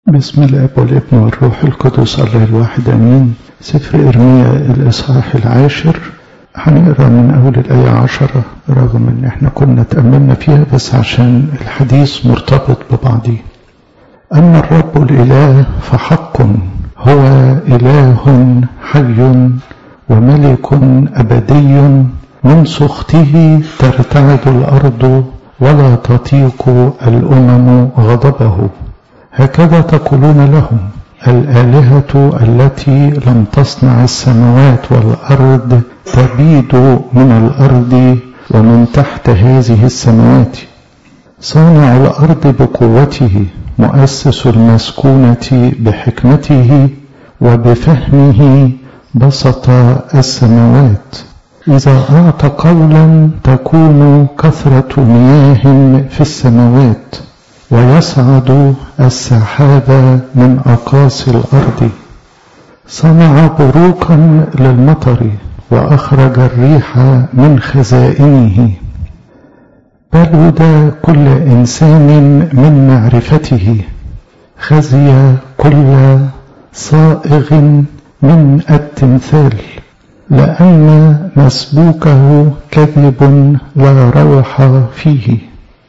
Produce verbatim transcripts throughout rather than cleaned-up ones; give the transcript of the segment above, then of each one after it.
بسم الاب والابن والروح القدس الله الواحد امين. سفر ارميا الاصحاح العاشر هنقرا من اول الايه عشرة، رغم ان احنا كنا تاملنا فيها بس عشان الحديث مرتبط ببعضه. اما الرب الاله فحق هو اله حي وملك ابدي، من سخطه ترتعد الارض ولا تطيق الامم غضبه. هكذا تقولون لهم: الآلهة التي لم تصنع السماوات والأرض تبيد من الأرض ومن تحت هذه السماوات. صانع الأرض بقوته، مؤسس المسكونة بحكمته، وبفهمه بسط السماوات. إذا أعطى قولا تكون كثرة مياه في السماوات، ويصعد السحاب من أقاصي الأرض. صنع بروقا للمطر، وأخرج الريح من خزائنه. بلد كل إنسان من معرفته، خزي كل صائغ من التمثال، لأن مسبوكه كذب لا روح فيه.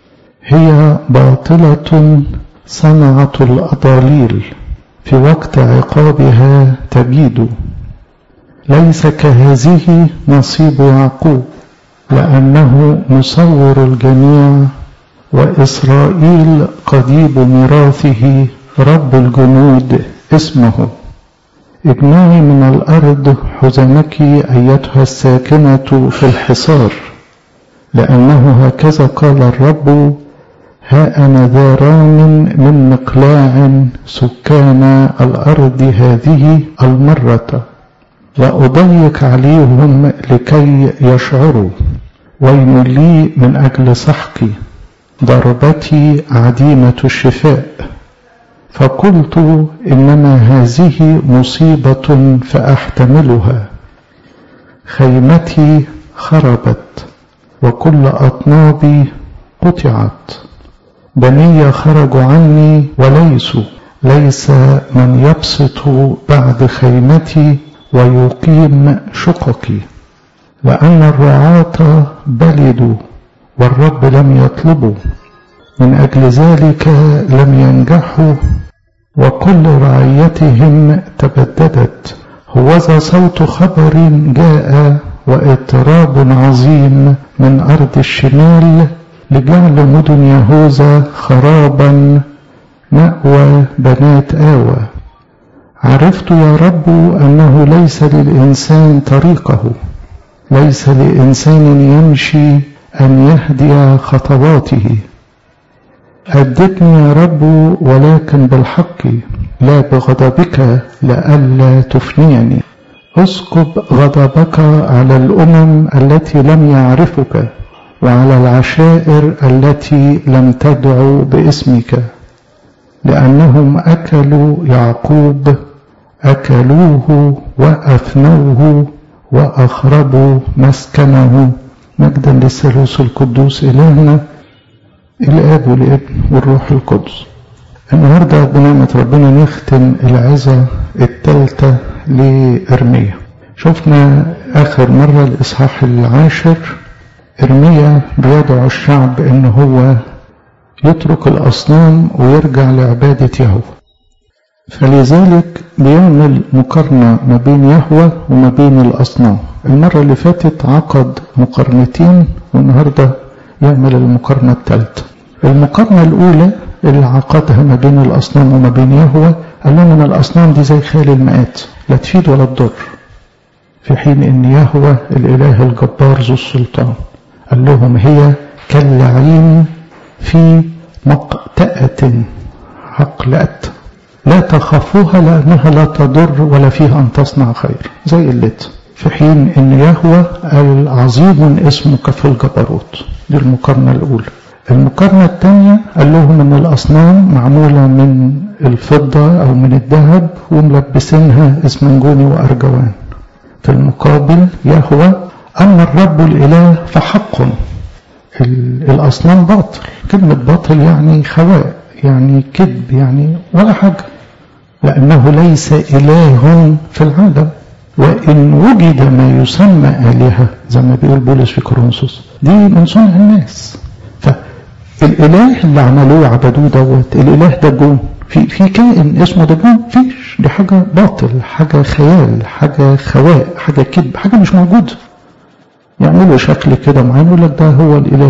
هي باطلة صنعة الأضاليل، في وقت عقابها تبيد. ليس كهذه نصيب يعقوب، لأنه مصور الجميع، وإسرائيل قضيب ميراثه، رب الجنود اسمه. اجمعي من الأرض حزنك أيتها الساكنة في الحصار، لأنه هكذا قال الرب: ها أنا ذا رام من مقلاع سكان الأرض هذه المرة، وأضيق عليهم لكي يشعروا. ويل لي من أجل سحقي، ضربتي عديمة الشفاء. فقلت: إنما هذه مصيبة فأحتملها. خيمتي خربت، وكل أطنابي قطعت. بني خرجوا عني وليسوا، ليس من يبسط بعد خيمتي ويقيم شققي. لأن الرعاة بلدوا، والرب لم يطلبوا، من أجل ذلك لم ينجحوا، وكل رعيتهم تبددت. هوذا صوت خبر جاء، واضطراب عظيم من أرض الشمال، لجعل مدن يهوذا خرابا، مأوى بنات آوى. عرفت يا رب أنه ليس للإنسان طريقه، ليس لإنسان يمشي أن يهدي خطواته. أدبني يا رب ولكن بالحق، لا بغضبك لئلا تفنيني. اسكب غضبك على الأمم التي لم يعرفك، وعلى العشائر التي لم تدعو باسمك، لأنهم أكلوا يعقوب، أكلوه وأفنوه، وأخربوا مسكنه. مجدا للثالوث القدوس إلهنا الآب والابن والروح القدس. النهارده بنعمة ربنا نختم العظة الثالثة لإرميا. شفنا آخر مرة الإصحاح العاشر، إرميا بيدعو الشعب إن هو يترك الأصنام ويرجع لعبادة يهوه، فلذلك بيعمل مقارنة ما بين يهوه وما بين الأصنام. المرة اللي فاتت عقد مقارنتين، والنهارده يعمل المقارنة الثالثة. المقارنة الأولى اللي عقدها ما بين الأصنام وما بين يهوه، قال لهم إن الأصنام دي زي خيل المآت، لا تفيد ولا تضر، في حين إن يهوه الإله الجبار ذو السلطان قال لهم هي كاللعين في مقتأة عقلات، لا تخافوها لأنها لا تضر ولا فيها أن تصنع خير، زي اللت. في حين إن يهوه العظيم اسمك في الجبروت. دي المقارنة الأولى. المقارنة الثانية قال لهم إن الأصنام معمولة من الفضة أو من الذهب، وملبسينها اسمنجوني وأرجوان. في المقابل يهوه: أما الرب الإله فحق. الأصنام باطل، كلمة باطل يعني خواء، يعني كذب يعني ولا حاجة، لأنه ليس إله في العالم. وإن وجد ما يسمى آلهة زي ما بيقول بولس في كورنثوس دي من صنع الناس. فالإله اللي عملوه عبدوه دوت الإله ده جون في في كائن اسمه ده جون؟ فيش، دي حاجة باطل، حاجة خيال، حاجة خواء، حاجة كذب، حاجة مش موجودة. يعملوا شكل كده معين يقول لك ده هو الإله،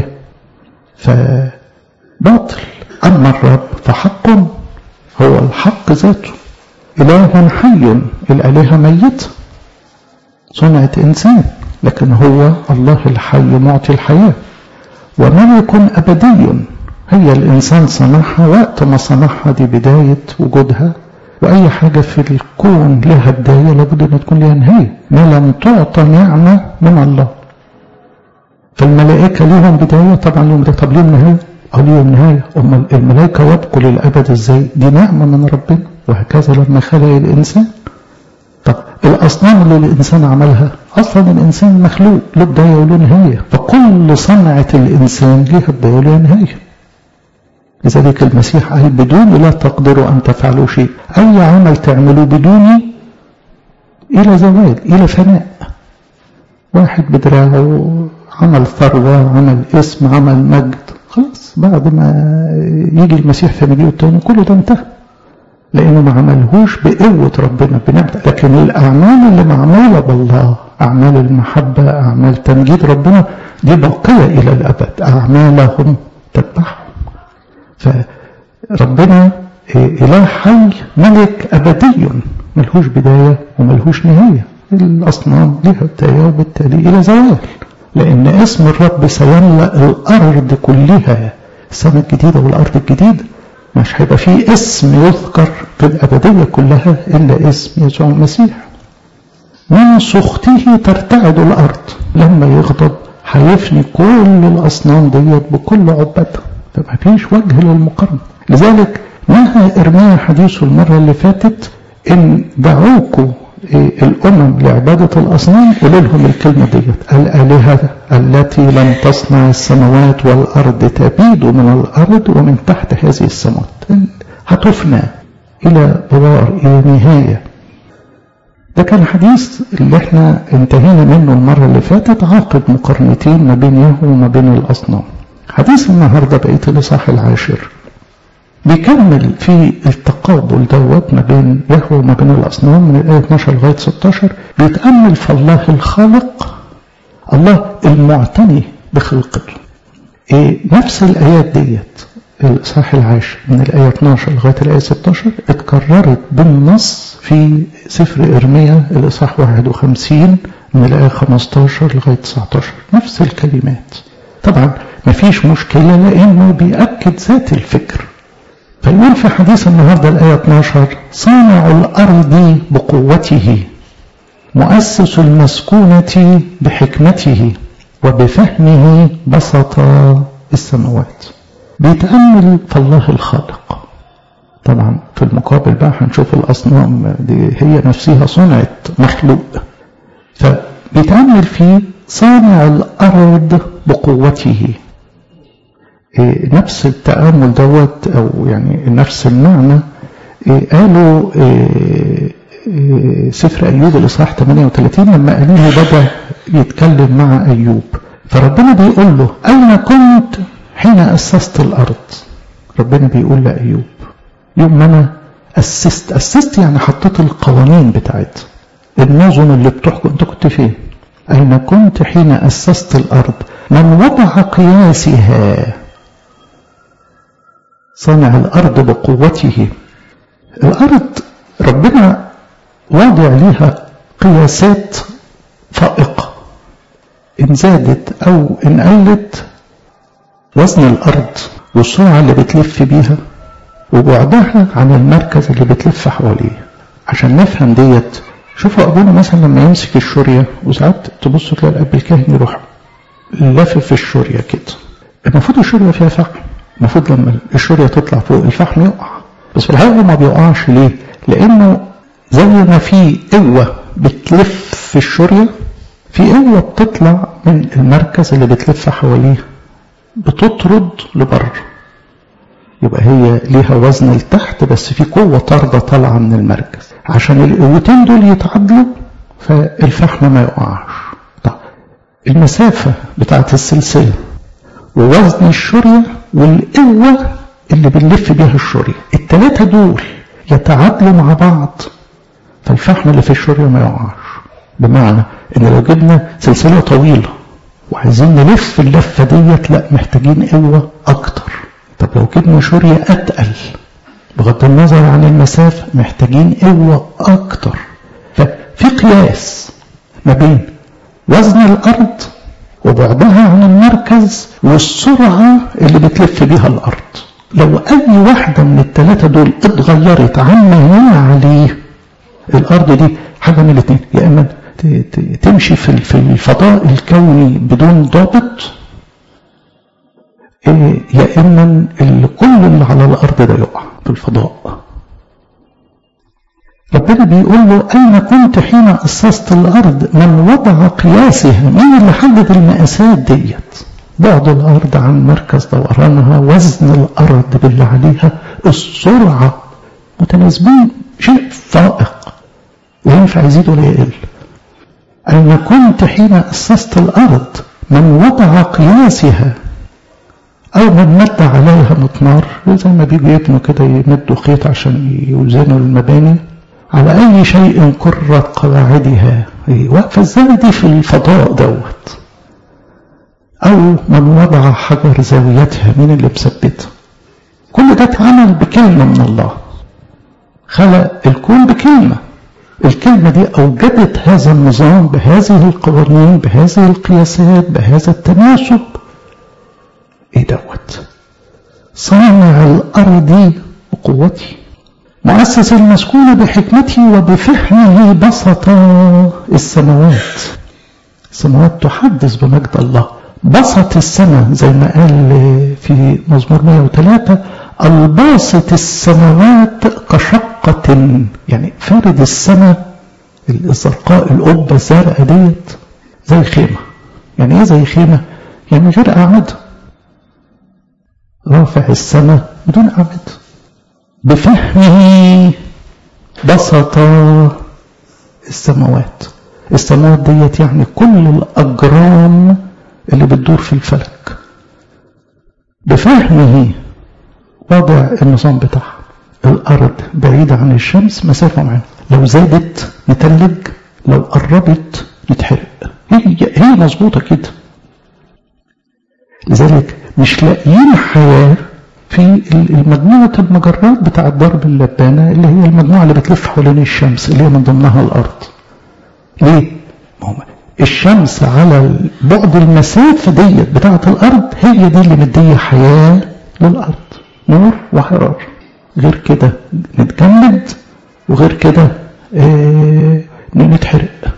فباطل. أما الرب فحق، هو الحق ذاته، إله حي، الآلهة ميتة صنعة إنسان، لكن هو الله الحي معطي الحياة. وملك أبدي، هي الإنسان صنعها، وقت ما صنعها دي بداية وجودها، وأي حاجة في الكون لها بداية لابد أن تكون لها نهاية، ما لم تعطى نعمة من الله. فالملائكة لهم بداية، طبعا لهم بداية، طب لهم نهاية؟ أو لهم نهاية. أما الملائكة يبقوا للأبد إزاي؟ دي نعمة من ربنا. وهكذا لما خلق الإنسان. طب الأصنام اللي الإنسان عملها، أصلا الإنسان مخلوق له بداية وله نهاية، فكل صنعة الإنسان لها بداية وله نهاية. لذلك المسيح قال بدوني لا تقدروا أن تفعلوا شيء، أي عمل تعملوا بدوني إلى زوال، إلى فناء. واحد بدراعه عمل ثروة، عمل اسم، عمل مجد، خلاص بعد ما يجي المسيح في مجيئه التاني كله ده انتهى، لأنه ما عملهوش بقوة ربنا بنعمة. لكن الأعمال اللي معمولة بالله، أعمال المحبة، أعمال تمجيد ربنا، دي باقية إلى الأبد، أعمالهم تتبعهم. فربنا إله حي ملك أبدي ملهوش بداية وملهوش نهاية. الأصنام لها بداية وبالتالي إلى زوال، لأن اسم الرب سيملأ الأرض كلها، السماء الجديدة والأرض الجديدة. مش هيبقى فيه اسم يذكر في الأبدية كلها إلا اسم يسوع المسيح. من سخطه ترتعد الأرض، لما يغضب هيفني كل الأصنام ديت بكل عبادها، فما فيش وجه للمقارنة. لذلك نهى إرميا حديثه المرة اللي فاتت إن دعوكوا الأمم لعبادة الأصنام، قولوا لهم الكلمة ديت: الآلهة التي لم تصنع السماوات والأرض تبيد من الأرض ومن تحت هذه السماوات، هتفنى إلى بوار، إلى نهاية. ده كان حديث اللي احنا انتهينا منه المرة اللي فاتت، عقد مقارنتين ما بين يهوه وما بين الأصنام. حديث النهاردة بقية الإصحاح العاشر بيكمل في التقابل دوت ما بين يهوه وما بين الأصنام من الآية اثناشر لغاية ستاشر. بيتأمل في الله الخالق، الله المعتني بخلقته. إيه نفس الآيات ديت الإصحاح العاشر من الآية اثناشر لغاية الآية ستاشر اتكررت بالنص في سفر إرميا الإصحاح واحد وخمسين من الآية خمستاشر لغاية تسعتاشر، نفس الكلمات. طبعا مفيش مشكلة لأنه بيأكد ذات الفكر. فيقول في حديث النهاردة الآية اثناشر: صانع الأرض بقوته، مؤسس المسكونة بحكمته، وبفهمه بسط السماوات. بيتأمل في الله الخالق. طبعا في المقابل بقى هنشوف الأصنام دي هي نفسها صنعت مخلوق، فبيتأمل في صانع الأرض بقوته. إيه نفس التأمل دوت أو يعني نفس المعنى إيه قالوا إيه إيه سفر أيوب الإصحاح ثمانية وثلاثين لما قالوا له بدأ يتكلم مع أيوب، فربنا بيقول له: أين كنت حين أسست الأرض؟ ربنا بيقول لأيوب: يوم ما أنا أسست أسست يعني حطيت القوانين بتاعت النظم اللي بتحكم، أنت كنت فين؟ أين كنت حين أسست الأرض؟ من وضع قياسها؟ صنع الأرض بقوته. الأرض ربنا وضع لها قياسات فائقة، إن زادت أو إن قلت وزن الأرض والسرعة اللي بتلف بيها وبعدها عن المركز اللي بتلف حواليه. عشان نفهم ديت، شوفوا أبونا مثلا لما يمسك الشورية، وساعات تبصوا تلاقي الأب الكاهن يروح لافف في الشورية كده. المفروض الشورية فيها فحم، المفروض لما الشورية تطلع فوق الفحم يقع، بس في الحقيقة ما بيقعش. ليه؟ لأنه زي ما في قوة بتلف في الشورية، في قوة بتطلع من المركز اللي بتلف حواليه بتطرد لبره. يبقى هي ليها وزن لتحت، بس في قوة طاردة طالعة من المركز عشان القوتين دول يتعادلوا فالفحم ما يقعش. طب المسافة بتاعت السلسلة ووزن الشرية والقوة اللي بنلف بيها الشرية، الثلاثة دول يتعادلوا مع بعض فالفحم اللي في الشرية ما يقعش. بمعنى ان لو جبنا سلسلة طويلة وعايزين نلف اللفة ديت، لا محتاجين قوة اكتر. طب لو جبنا شرية اتقل بغض النظر عن المسافة محتاجين قوة اكتر. ففي قياس ما بين وزن الارض وبعدها عن المركز والسرعة اللي بتلف بيها الارض. لو اي واحدة من الثلاثة دول اتغيرت عما هي عليه، الارض دي حاجة من الاثنين، يا اما تمشي في الفضاء الكوني بدون ضابط، يا اما كل اللي على الارض ده يقع في الفضاء. ربنا بيقول له اين كنت حين اسست الارض؟ من وضع قياسها؟ مين اللي حدد المقاسات ديت؟ بعد الارض عن مركز دورانها، وزن الارض باللي عليها، السرعه، متناسبين، شيء فائق لا ينفع يزيد ولا يقل. أين كنت حين أسست الأرض؟ من وضع قياسها أو من مد عليها مطمار، زي ما بيجوا يبنوا كده يمدوا خيط عشان يوزنوا المباني. على أي شيء قرت قواعدها، واقفة ازاي دي في الفضاء دوت؟ أو من وضع حجر زاويتها، مين اللي مثبتها؟ كل ده اتعمل بكلمة من الله. خلق الكون بكلمة، الكلمة دي أوجدت هذا النظام بهذه القوانين بهذه القياسات بهذا التناسب. ايه دوت؟ صانع الأرض بقوتي، مؤسس المسكون بحكمتي وبفهمه بسط السماوات. السماوات تحدث بمجد الله. بسط السماء زي ما قال في مزمور مئة وثلاثة، الباسط السماوات كشقة، يعني فارد السماء الزرقاء، القبة الزرقاء ديت زي خيمة. يعني ايه زي خيمة؟ يعني غير أعمدة، رافع السماء بدون أعمدة. بفهمه بسط السماوات. السماوات ديت يعني كل الأجرام اللي بتدور في الفلك. بفهمه وضع النظام بتاعها. الأرض بعيدة عن الشمس مسافة معينة، لو زادت نتلج، لو قربت نتحرق. هي هي مظبوطة كده. لذلك مش لاقيين حياة في المجموعة المجرات بتاع ضرب اللبانة، اللي هي المجموعة اللي بتلف حوالين الشمس اللي هي من ضمنها الأرض. ليه؟ الشمس على بعد المسافة ديت بتاعة الأرض هي دي اللي مدية حياة للأرض، نور وحرارة. غير كده نتجمد، وغير كده اه نتحرق.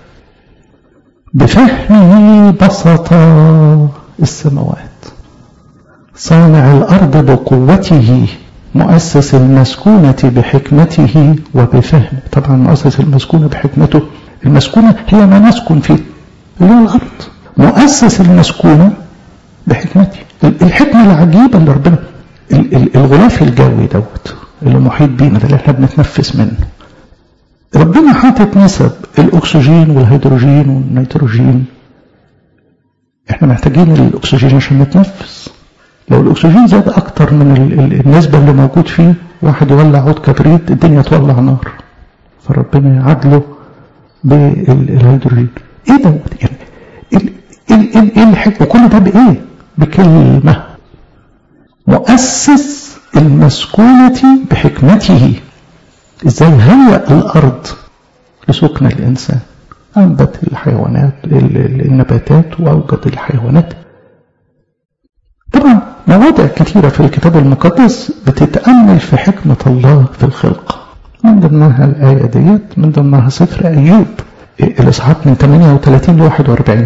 بفهمه بسط السماوات. صانع الأرض بقوته، مؤسس المسكونة بحكمته وبفهمه. طبعا مؤسس المسكونة بحكمته، المسكونة هي ما نسكن فيه اللي هو الأرض. مؤسس المسكونة بحكمته، الحكمة العجيبة اللي ربنا، الغلاف الجوي دوت اللي محيط بينا ده اللي احنا بنتنفس منه، ربنا حاطط نسب الأكسجين والهيدروجين والنيتروجين. احنا محتاجين الأكسجين عشان نتنفس. لو الأكسجين زاد أكتر من النسبة اللي موجود فيه، واحد يولع عود كبريت الدنيا تولع نار. فربنا يعادله بالهيدروجين. ايه ده؟ يعني ايه الحكمة؟ وكل ده بايه؟ بكلمة. مؤسس المسكونة بحكمته. ازاي هيأ الأرض لسكن الإنسان؟ أنبت الحيوانات النباتات وأوجد الحيوانات. طبعا مواضع كثيرة في الكتاب المقدس بتتأمل في حكمة الله في الخلق. من ضمنها الآية ديت، من ضمنها سفر أيوب الإصحاح من ثمانية وثلاثين ل واحد وأربعين.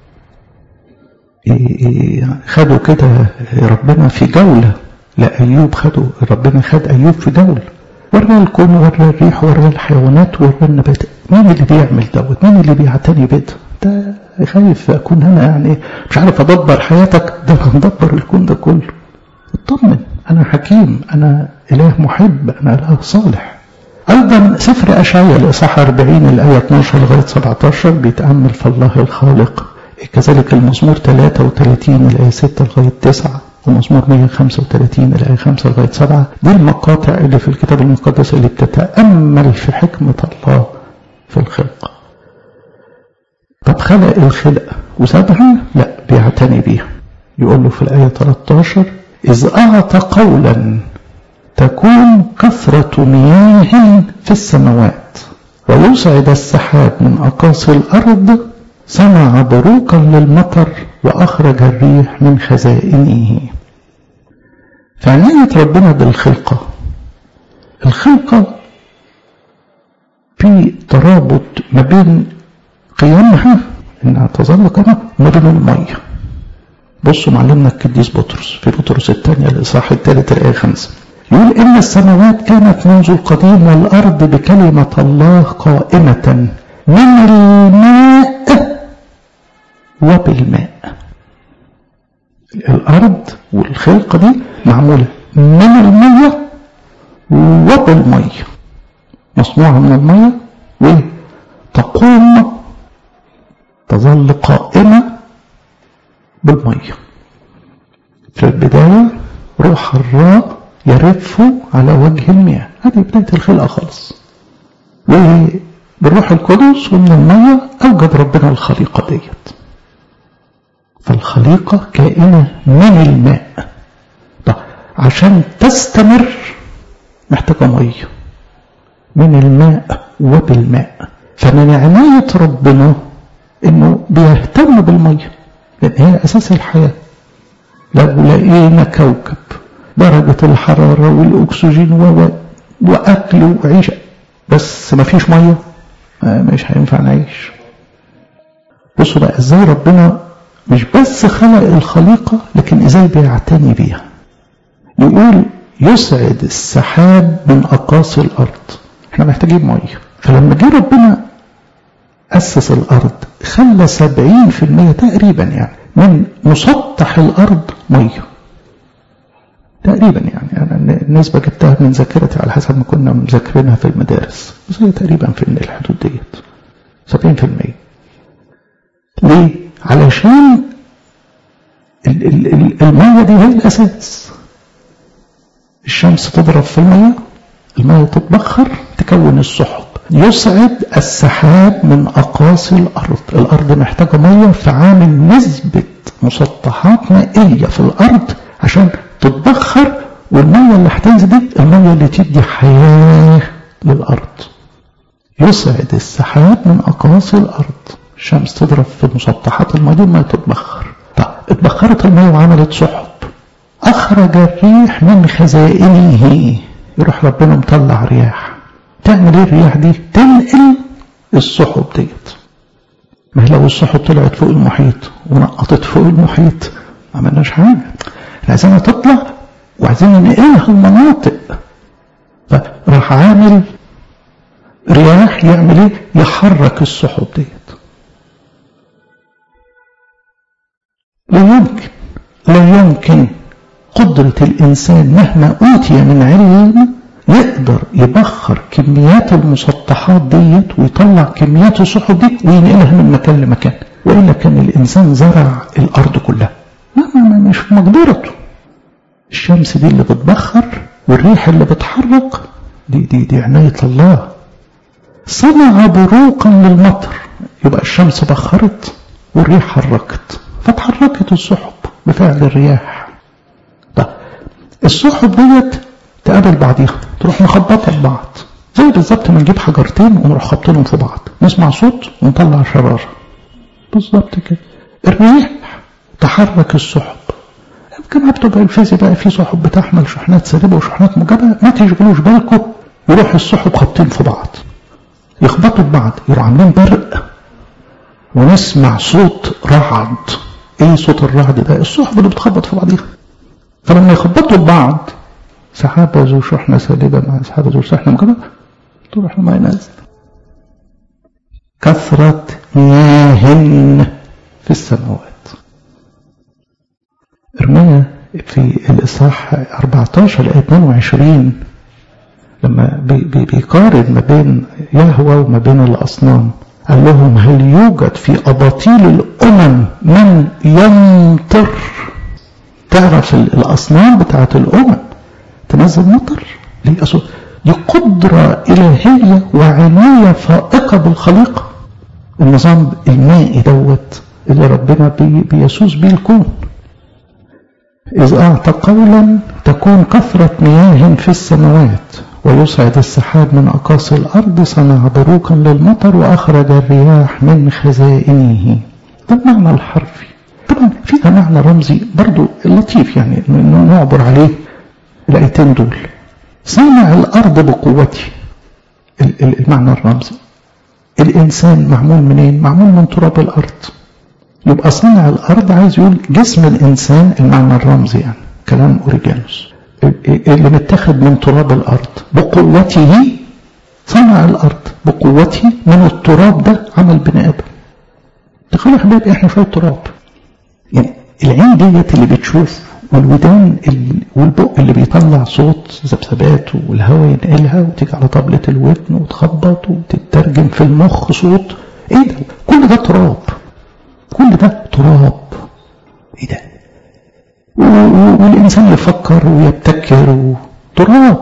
خدوا كده ربنا في جولة لأيوب، خدوا ربنا خد أيوب في جولة، ورى الكون ورى الريح ورى الحيوانات ورى النبات. مين اللي بيعمل دوت؟ مين اللي بيعتني بده؟ ده خايف أكون أنا يعني مش عارف أدبر حياتك، ده أنا مدبر الكون ده كله. اطمن، أنا حكيم، أنا إله محب، أنا إله صالح. أيضا سفر أشعياء الإصحاح أربعين الآية اثناشر لغاية سبعة عشر بيتأمل في الله الخالق. كذلك المزمور ثلاثة وثلاثين الآية ستة لغاية تسعة، ومزمور مئة وخمسة وثلاثين الآية خمسة لغاية سبعة. دي المقاطع اللي في الكتاب المقدس اللي بتتأمل في حكمة الله في الخلق. طب خلق الخلق وسابها؟ لا، بيعتني بيها. يقول له في الآية ثلاثة عشر: إذ أعطى قولا تكون كثرة مياه في السماوات، ويصعد السحاب من أقاصي الأرض، صنع بروقا للمطر، وأخرج الريح من خزائنه. فعناية ربنا بالخلقة، الخلقة في ترابط ما بين قيامها إنها تظل قيامة وما بين المية. بصوا معلمنا القديس بطرس في بطرس الثانية الإصحاح الثالث الآية خمسة، يقول: إن السماوات كانت منذ القديم والأرض بكلمة الله قائمة من الماء وبالماء. الأرض والخلقة دي معمولة من المية وبالمية، مصنوعة من المية وتقوم تظل قائمة بالمية. في البداية روح الراء يرف على وجه المياه، هذه بداية الخلقة خالص. وبالروح القدس ومن المية أوجد ربنا الخليقة ديت. فالخليقة كائنة من الماء. طيب عشان تستمر محتاجة مية من الماء وبالماء. فمن عناية ربنا إنه بيهتم بالمية، لأن هي أساس الحياة. لو لقينا كوكب درجة الحرارة والأكسجين و... وأكل وعيشة بس ما فيش مية، مش هينفع نعيش. بصوا بقى إزاي ربنا مش بس خلق الخليقة، لكن إزاي بيعتني بيها. يقول: يسعد السحاب من أقاصي الأرض. احنا محتاجين مية. فلما جه ربنا أسس الأرض خلى سبعين في المية تقريبا يعني من مسطح الأرض مية تقريبا. يعني أنا النسبة جبتها من ذاكرتي على حسب ما كنا مذاكرينها في المدارس، بس هي تقريبا في الحدود ديت سبعين في المية. ليه؟ علشان ال ال ال المية دي هي الأساس. الشمس تضرب في المية، المية تتبخر تكون السحب. يسعد السحاب من أقاصي الأرض. الأرض محتاجة مية، فعامل نسبة مسطحات مائية في الأرض عشان تتبخر، والمية اللي هتنزل دي المية اللي تدي حياة للأرض. يسعد السحاب من أقاصي الأرض. الشمس تضرب في مسطحات المية دي، المية تتبخر. طيب اتبخرت المية وعملت سحب، أخرج الريح من خزائنه. يروح ربنا مطلع رياح. تعمل ايه الرياح دي؟ تنقل السحب ديت. ما هي لو السحب طلعت فوق المحيط ونقطت فوق المحيط ما عملناش حاجة. احنا عايزينها تطلع وعايزين ننقلها المناطق. فراح عامل رياح يعمل ايه؟ يحرك السحب ديت. لا يمكن لا يمكن قدرة الإنسان مهما أوتي من علم يقدر يبخر كميات المسطحات ديت ويطلع كميات السحب دي وينقلها من مكان لمكان، وإلا كان الإنسان زرع الأرض كلها. ما ما مش في مقدرته. الشمس دي اللي بتبخر والريح اللي بتحرك دي دي دي عناية الله. صنع بروقا للمطر. يبقى الشمس بخرت والريح حركت، فتحركت السحب بفعل الرياح. طيب السحب ديت تقابل بعضيها تروح مخبطة ببعض، زي بالظبط ما نجيب حجرتين ونروح خبطينهم في بعض، نسمع صوت ونطلع شرارة بالظبط كده. الريح تحرك السحب. كما بتبقى الفيزياء بقى في سحب بتحمل شحنات سالبة وشحنات موجبة، ما تشغلوش بالكم. يروح السحب خبطين في بعض يخبطوا ببعض، يروحوا عاملين برق ونسمع صوت رعد. ايه صوت الرعد ده؟ السحب اللي بتخبط في بعضيها. فلما يخبطوا ببعض سحابة ذو شحنة سالبة مع سحابة ذو شحنة موجبة تروح الماء نازل. كثرة مياه في السماوات. إرميا في الإصحاح أربعة عشر آية اثنين وعشرين لما بيقارن ما بين يهوه وما بين الأصنام قال لهم هل يوجد في أباطيل الأمم من يمطر؟ تعرف الأصنام بتاعت الأمم تنزل مطر ليه؟ أصول دي قدرة إلهية وعناية فائقة بالخليقة. النظام المائي دوت اللي ربنا بي بيسوس بيه الكون. إذ أعطى قولا تكون كثرة مياه في السماوات ويصعد السحاب من أقاصي الأرض، صنع بروكا للمطر وأخرج الرياح من خزائنه. ده المعنى الحرفي. طبعا فيها معنى رمزي برضو لطيف يعني إنه نعبر عليه الآيتين دول. صنع الأرض بقوته، المعنى الرمزي. الإنسان معمول منين؟ معمول من تراب الأرض. يبقى صنع الأرض عايز يقول جسم الإنسان، المعنى الرمزي يعني كلام أوريجانوس اللي متخذ من تراب الأرض بقوته. صنع الأرض بقوته، من التراب ده عمل بني آدم. تخيلوا يا حبايبي احنا شوية تراب، يعني العين ديت اللي بتشوف والودان والبق اللي بيطلع صوت ذبذبات والهواء ينقلها وتيجي على طبلة الودن وتخبط وتترجم في المخ صوت. ايه ده؟ كل ده تراب، كل ده تراب. ايه ده؟ والإنسان يفكر ويبتكر تراب.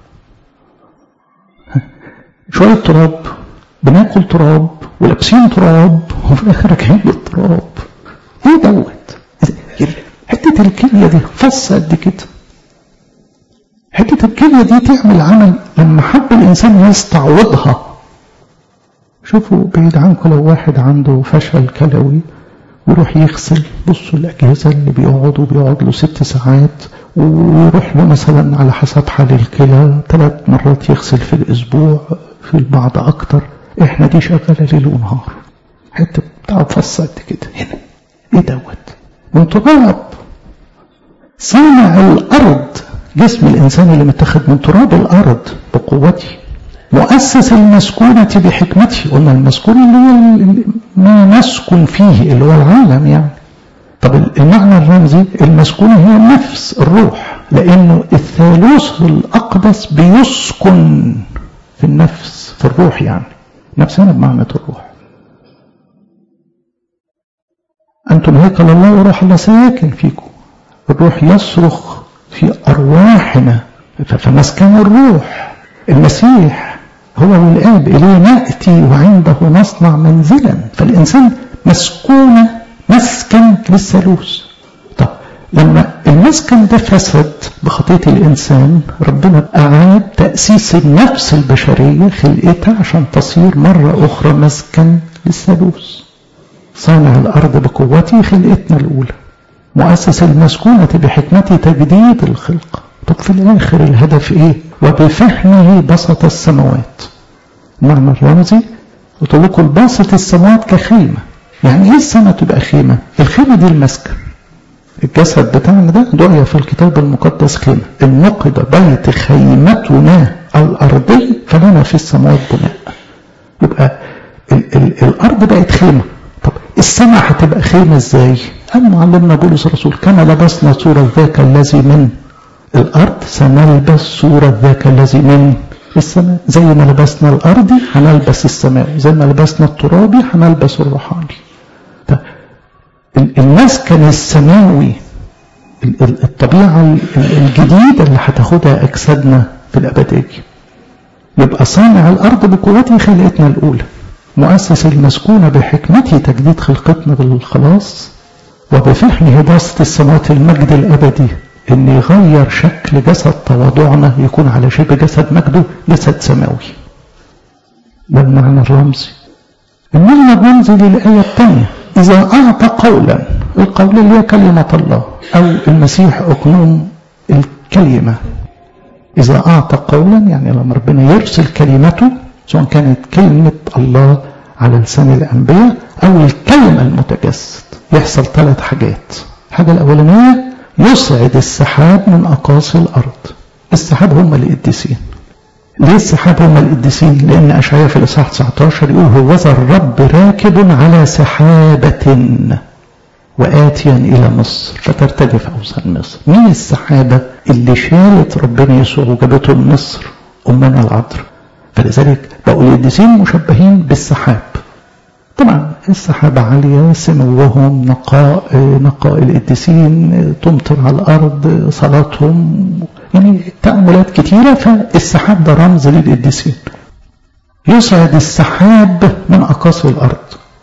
شوية تراب، بناكل تراب ولابسين تراب وفي الآخر راجعين بالتراب. ايه دوت؟ حتة الكلية دي فص قد كده. حتة الكلية دي تعمل عمل لما حب الإنسان يستعوضها. شوفوا بعيد عنكم لو واحد عنده فشل كلوي ويروح يغسل، بصوا الأجهزة اللي بيقعدوا بيقعد له ست ساعات ويروح له مثلا على حسب حال الكلى ثلاث مرات يغسل في الأسبوع، في البعض أكتر. إحنا دي شغالة ليل ونهار. حتة بتاع فص قد كده هنا. إيه دوت؟ من تراب. صانع الأرض، جسم الإنسان اللي متخذ من تراب الأرض بقوته. مؤسس المسكونة بحكمته. قلنا المسكون اللي هو ما نسكن فيه اللي هو العالم يعني. طب المعنى الرمزي المسكونة هي النفس، الروح، لأنه الثالوث الأقدس بيسكن في النفس، في الروح يعني. نفسنا بمعنى الروح. أنتم هيكل الله وروح الله ساكن فيكم. الروح يصرخ في أرواحنا، فمسكن الروح. المسيح هو والآب إليه نأتي وعنده نصنع منزلا. فالإنسان مسكونة، مسكن للثالوث. طب لما المسكن ده فسد بخطية الإنسان، ربنا أعاد تأسيس النفس البشرية خلقتها عشان تصير مرة أخرى مسكن للثالوث. صانع الأرض بقوته خلقتنا الأولى، مؤسس المسكونة بحكمته تجديد الخلق. طب في الآخر الهدف إيه؟ وبفهمه بسط السماوات. المعنى الرمزي قلت لكم الباسط السماوات كخيمة. يعني إيه السماء تبقى خيمة؟ الخيمة دي المسكن. الجسد بتاعنا ده دعي في الكتاب المقدس خيمة. النقد بيت خيمتنا الأرضي فلنا في السماوات بناء. يبقى ال ال الأرض بقت خيمة. طب السماء هتبقى خيمة ازاي؟ قال معلمنا بولس الرسول كما لبسنا صورة ذاك الذي من الأرض سنلبس صورة ذاك الذي من السماء. زي ما لبسنا الأرضي هنلبس السماء، زي ما لبسنا الترابي هنلبس الروحاني. طب المسكن السماوي، الطبيعة الجديدة اللي هتاخدها أجسادنا في الأبدية. يبقى صانع الأرض بقوته خلقتنا الأولى، مؤسس المسكونة بحكمته تجديد خلقتنا بالخلاص، وبفهمه باسط السماوات المجد الأبدي إن يغير شكل جسد تواضعنا يكون على شبه جسد مجده جسد سماوي. ده المعنى الرمزي. المعنى الرمزي للآية الثانية إذا أعطى قولا، القول اللي هي كلمة الله أو المسيح أقنوم الكلمة. إذا أعطى قولا يعني لما ربنا يرسل كلمته، سواء كانت كلمة الله على لسان الأنبياء أو الكلمة المتجسد، يحصل ثلاث حاجات. الحاجة الأولانية يصعد السحاب من أقاصي الأرض. السحاب هم القديسين. ليه السحاب هم القديسين؟ لأن أشعياء في الإصحاح تسعة عشر يقول هوذا الرب راكب على سحابة. وآتيا إلى مصر فترتجف أوثان مصر. مين السحابة اللي شالت ربنا يسوع وجابته لمصر؟ أمنا العذراء. فلذلك بقوا القديسين مشبهين بالسحاب. طبعا السحابة عالية، سموهم نقاء نقاء القديسين، تمطر على الأرض صلاتهم، يعني تأملات كتيرة. فالسحاب ده رمز للقديسين. يصعد السحاب من أقاصي الأرض.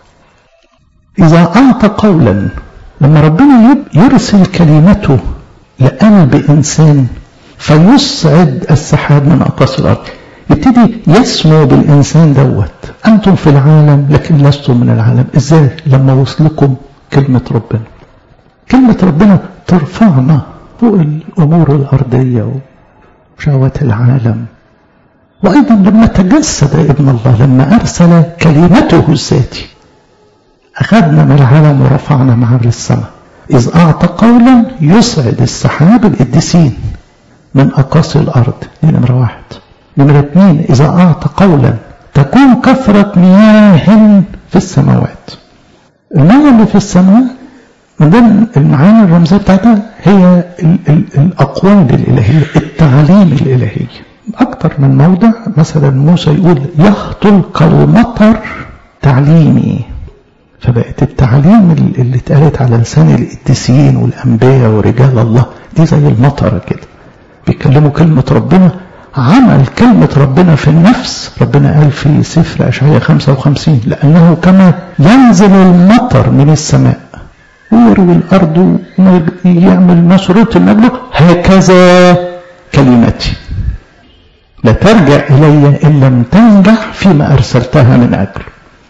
إذا أعطى قولا، لما ربنا يرسل كلمته لقلب إنسان فيصعد السحاب من أقاصي الأرض، يبتدي يسمو بالإنسان دوت أنتم في العالم لكن لستم من العالم. إزاي؟ لما وصلكم كلمة ربنا. كلمة ربنا ترفعنا فوق الأمور الأرضية وشهوات العالم. وأيضا لما تجسد ابن الله، لما أرسل كلمته الذاتي، أخذنا من العالم ورفعنا معه للسماء. إذ أعطى قولا يصعد السحاب القديسين من أقاصي الأرض. دي نمرة واحد. نمرة اثنين، إذا أعطى قولا تكون كثرة مياه في السماوات. المياه اللي في السماء من ضمن المعاني الرمزية بتاعتها هي ال ال الأقوال الإلهية، التعليم الإلهي. أكثر من موضع مثلا موسى يقول يهطل كالمطر تعليمي. فبقت التعليم اللي اتقالت على لسان القديسين والأنبياء ورجال الله دي زي المطر كده، بيتكلموا كلمة ربنا. عمل كلمة ربنا في النفس. ربنا قال في سفر أشعياء خمسة وخمسين لأنه كما ينزل المطر من السماء ويروي الأرض ويعمل مسرات النبلة، هكذا كلمتي لا ترجع إلي إن لم تنجح فيما أرسلتها من أجله.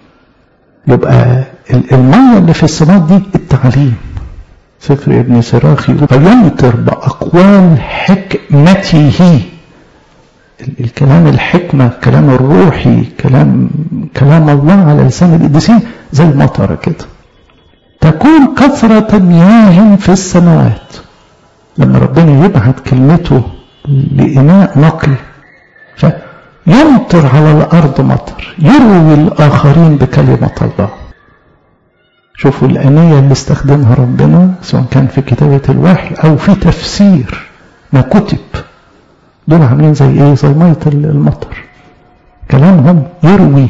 يبقى المية اللي في السماء دي التعليم. سفر ابن سراخي فيمطر بأقوال حكمته. الكلام الحكمة، الكلام الروحي، كلام كلام الله على لسان القديسين زي المطر كده. تكون كثرة مياه في السماوات. لما ربنا يبعت كلمته لإناء نقي فيمطر على الأرض مطر، يروي الآخرين بكلمة الله. شوفوا الآنية اللي استخدمها ربنا سواء كان في كتابة الوحي أو في تفسير ما كتب، دول عاملين زي ايه؟ زي مية المطر. كلامهم يروي.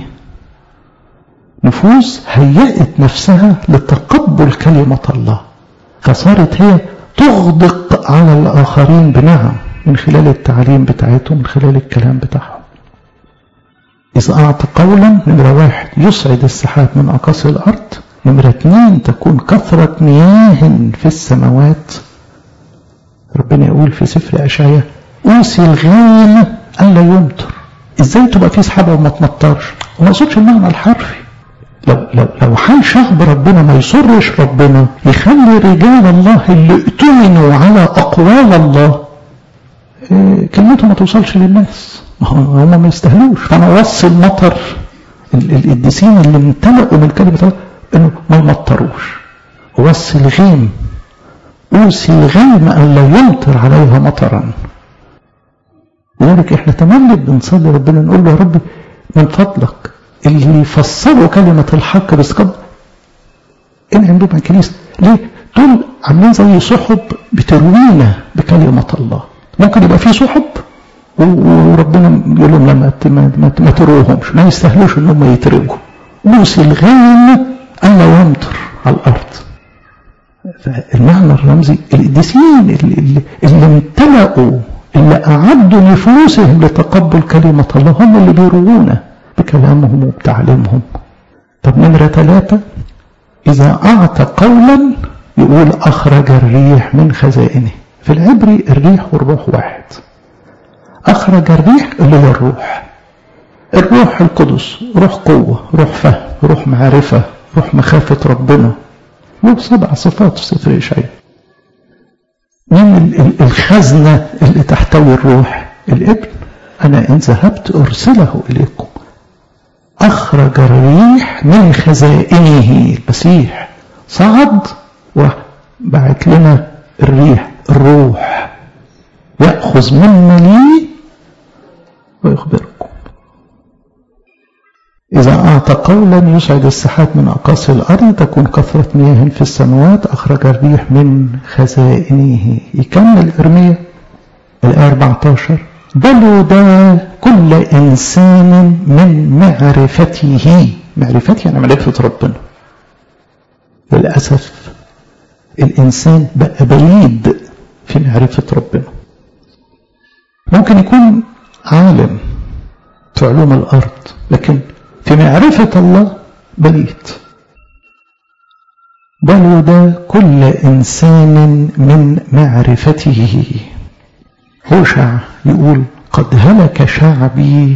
نفوس هيئت نفسها لتقبل كلمة الله، فصارت هي تغدق على الآخرين بنعم من خلال التعليم بتاعتهم، من خلال الكلام بتاعهم. إذا أعطى قولا، نمرة واحد يصعد السحاب من أقاصي الأرض. نمرة اثنين تكون كثرة مياه في السماوات. ربنا يقول في سفر أشعياء أوصي الغيم ألا يمطر. إزاي تبقى في سحابة وما تمطرش؟ وما يقصدش المعنى الحرفي. لو لو لو حال شعب ربنا ما يصرش ربنا يخلي رجال الله اللي ائتمنوا على أقوال الله إيه كلمته ما توصلش للناس، هم ما يستاهلوش. فأنا أوصي المطر القديسين اللي امتلأوا من كلمة الله إنه ما يمطروش. أوصي الغيم، أوصي الغيم ألا يمطر عليها مطرا. لذلك احنا تملي بنصلي ربنا نقول له يا رب من فضلك اللي يفسروا كلمة الحق بس قد انعم بهم الكنيسة. ليه؟ دول عاملين زي سحب بتروينا بكلمة الله. ممكن يبقى في سحب وربنا يقول لهم لما ما تروهمش، ما يستاهلوش انهم يترجوا. موسى الغيم ألا يمطر على الأرض. فالمعنى الرمزي القديسين اللي, اللي امتلأوا، اللي أعدوا نفوسهم لتقبل كلمة الله، هم اللي بيروونا بكلامهم وبتعليمهم. طب نمرة ثلاثة، إذا أعطى قولا يقول أخرج الريح من خزائنه. في العبري الريح والروح واحد. أخرج الريح اللي هو الروح، الروح القدس، روح قوة، روح فهم، روح معرفة، روح مخافة ربنا. له سبع صفات في سفر إشعياء. من الخزنة اللي تحتوي الروح؟ الابن. أنا إن ذهبت أرسله إليكم. أخرج الريح من خزائنه. المسيح صعد وبعت لنا الريح، الروح، يأخذ مما لي ويخبركم. إذا أعطى قولا يسعد السحاب من أقاصي الأرض، تكون كثرة مياه في السماوات، أخرج الريح من خزائنه. يكمل إرميا الآية أربعة عشر: بلد كل إنسان من معرفته. معرفتي يعني معرفة ربنا. للأسف الإنسان بقى بليد في معرفة ربنا. ممكن يكون عالم في علوم الأرض، لكن في معرفة الله بليد. بلد كل إنسان من معرفته. هوشع يقول: قد هلك شعبي.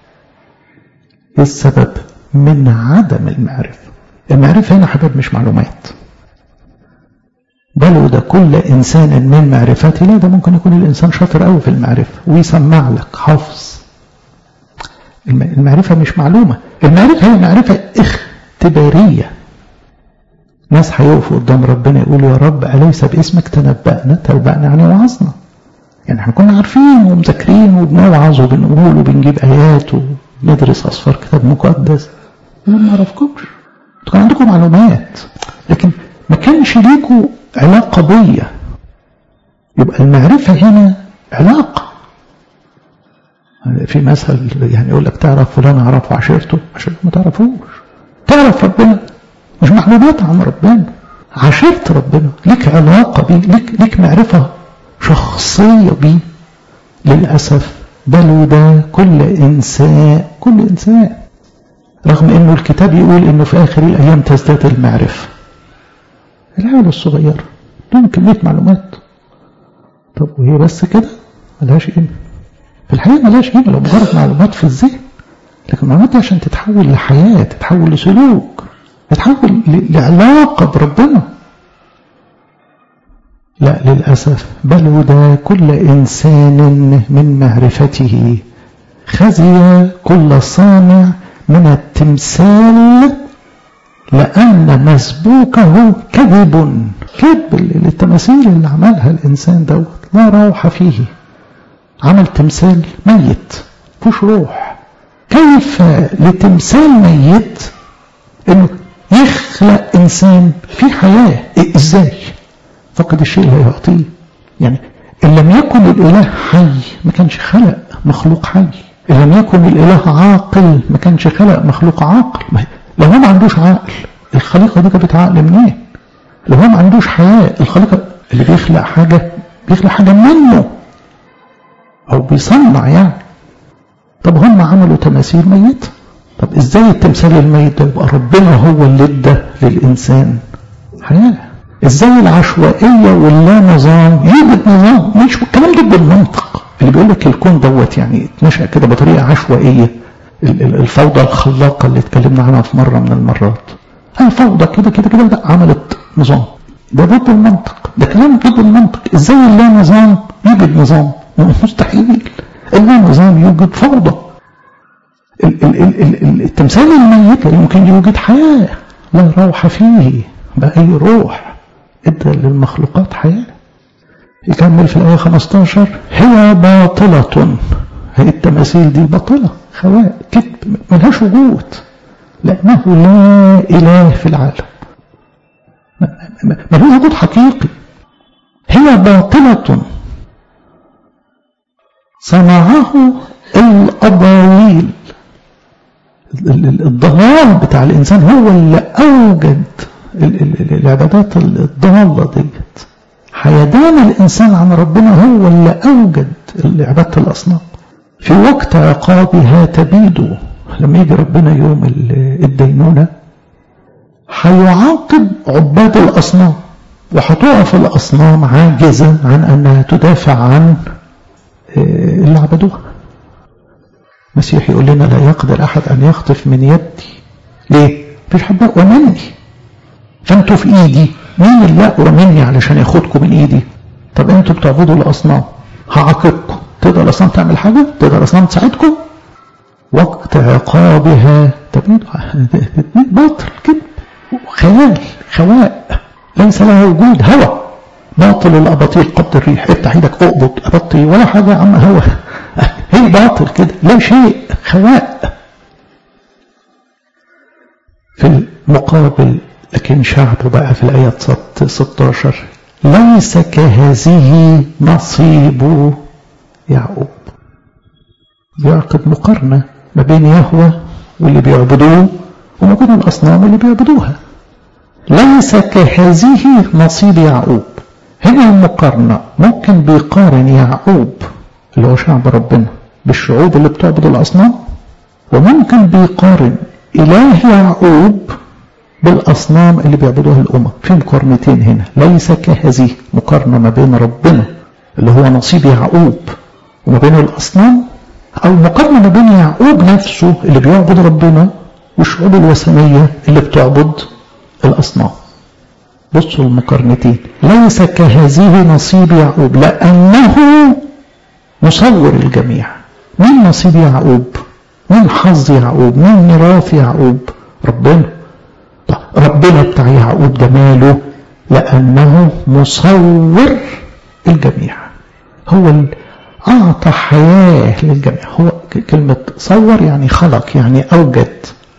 السبب من عدم المعرفة. المعرفة هنا حباب مش معلومات. بلد كل إنسان من معرفته. لا، ده ممكن يكون الإنسان شاطر قوي في المعرفة ويسمع لك حافظ. المعرفة مش معلومة. المعرفة هي معرفة اختبارية. ناس هيقفوا قدام ربنا يقولوا: يا رب أليس باسمك تنبأنا؟ تنبأنا يعني وعظنا. يعني احنا كنا عارفين ومذاكرين وبنوعظ وبنقول وبنجيب آيات وندرس أصفار كتاب مقدس. ما عرفكمش. كان عندكم معلومات لكن ما كانش ليكوا علاقة بيا. يبقى المعرفة هنا علاقة. في مثل يعني يقول لك: تعرف فلان أعرفه عشيرته. عشيرته ما تعرفوش. تعرف ربنا مش معلومات عن ربنا. عشيرة ربنا لك علاقة بيه، لك, لك معرفة شخصية بيه. للأسف بلد كل إنسان كل إنسان رغم أنه الكتاب يقول أنه في آخر الأيام تزداد المعرفة. العيال الصغيرة دون كمية معلومات. طب وهي بس كده ملهاش قيمة. في الحقيقة ملهاش قيمة لو مجرد معلومات في الذهن، لكن المعلومات دي عشان تتحول لحياة، تتحول لسلوك، تتحول لعلاقة بربنا. لا، للأسف بلد كل إنسان من معرفته. خزي كل صانع من التمثال لأن مسبوكه كذب. كذب التماثيل اللي عملها الإنسان دوت لا روح فيه. عمل تمثال ميت فيهوش روح. كيف لتمثال ميت انه يخلق انسان في حياة؟ إيه ازاي؟ فقد الشيء لا يعطيه. يعني ان لم يكن الاله حي ما كانش خلق مخلوق حي. ان لم يكن الاله عاقل ما كانش خلق مخلوق عاقل. لو هو ما عندوش عقل الخليقة دي كانت عقل منين؟ لو هو ما عندوش حياة الخليقة اللي بيخلق حاجة بيخلق حاجة منه او بيصنع يعني. طب هم عملوا تماثيل ميت. طب ازاي التمثال الميت ده يبقى ربنا هو اللي ادى للانسان حياه؟ ازاي العشوائيه واللا نظام يوجد نظام؟ مش الكلام ده بالمنطق. اللي بيقول لك الكون دوت يعني اتنشأ كده بطريقه عشوائيه. الفوضى الخلاقه اللي اتكلمنا عنها في مره من المرات، هي فوضى كده كده كده عملت نظام. ده ضد المنطق. ده كلام ضد المنطق. ازاي اللا نظام يوجد نظام؟ مستحيل. اللا نظام يوجد فوضى. التمثال الميت لا يمكن يوجد حياة لا روح فيه بأي روح. ادى للمخلوقات حياة. يكمل في الآية خمسة عشر: هي باطلة. هي التماثيل دي باطلة، خواء، كذب، ملهاش وجود، لأنه لا إله في العالم. ملهاش وجود حقيقي. هي باطلة صنعه الأباويل. الضلال بتاع الإنسان هو اللي أوجد العبادات الضالة ديت. حيدان الإنسان عن ربنا هو اللي أوجد عبادة الأصنام. في وقت عقابها تبيد. لما يجي ربنا يوم الدينونة هيعاقب عباد الأصنام، وهتقف الأصنام عاجزة عن أنها تدافع عن اللي عبدوها. المسيح يقول لنا: لا يقدر أحد أن يخطف من يدي. ليه؟ مفيش حد أقوى مني. فأنتوا في إيدي. مين اللي أقوى مني علشان ياخدكم من إيدي؟ طب أنتوا بتعبدوا الأصنام، هعاقبكم. تقدر الأصنام تعمل حاجة؟ تقدر الأصنام تساعدكم؟ وقت عقابها تبيد. باطل، كذب، خيال، خواء، ليس لها وجود. هوى باطل. الأباطيل قبض الريح. افتح ايدك اقبض أبطي ولا حاجة يا عم. هوى. هي باطل كده، لا شيء، خواء. في المقابل لكن شعبه بقى في الآية ستة عشر ليس كهذه نصيب يعقوب. بيعقد مقارنة ما بين يهوه واللي بيعبدوه وما بين الأصنام اللي بيعبدوها. ليس كهذه نصيب يعقوب. هنا المقارنة ممكن بيقارن يعقوب اللي هو شعب ربنا بالشعوب اللي بتعبد الأصنام، وممكن بيقارن إله يعقوب بالأصنام اللي بيعبدوها الأمم. في مقارنتين هنا. ليس كهذه مقارنة ما بين ربنا اللي هو نصيب يعقوب وما بين الأصنام، أو مقارنة ما بين يعقوب نفسه اللي بيعبد ربنا والشعوب الوثنية اللي بتعبد الأصنام. بصوا المقارنتين. ليس كهذه نصيب يعقوب لأنه مصور الجميع. مين نصيب يعقوب؟ مين حظ يعقوب؟ مين ميراث يعقوب؟ ربنا. ربنا بتاع يعقوب ده ماله؟ لأنه مصور الجميع. هو اللي أعطى حياة للجميع. هو كلمة صور يعني خلق، يعني أوجد.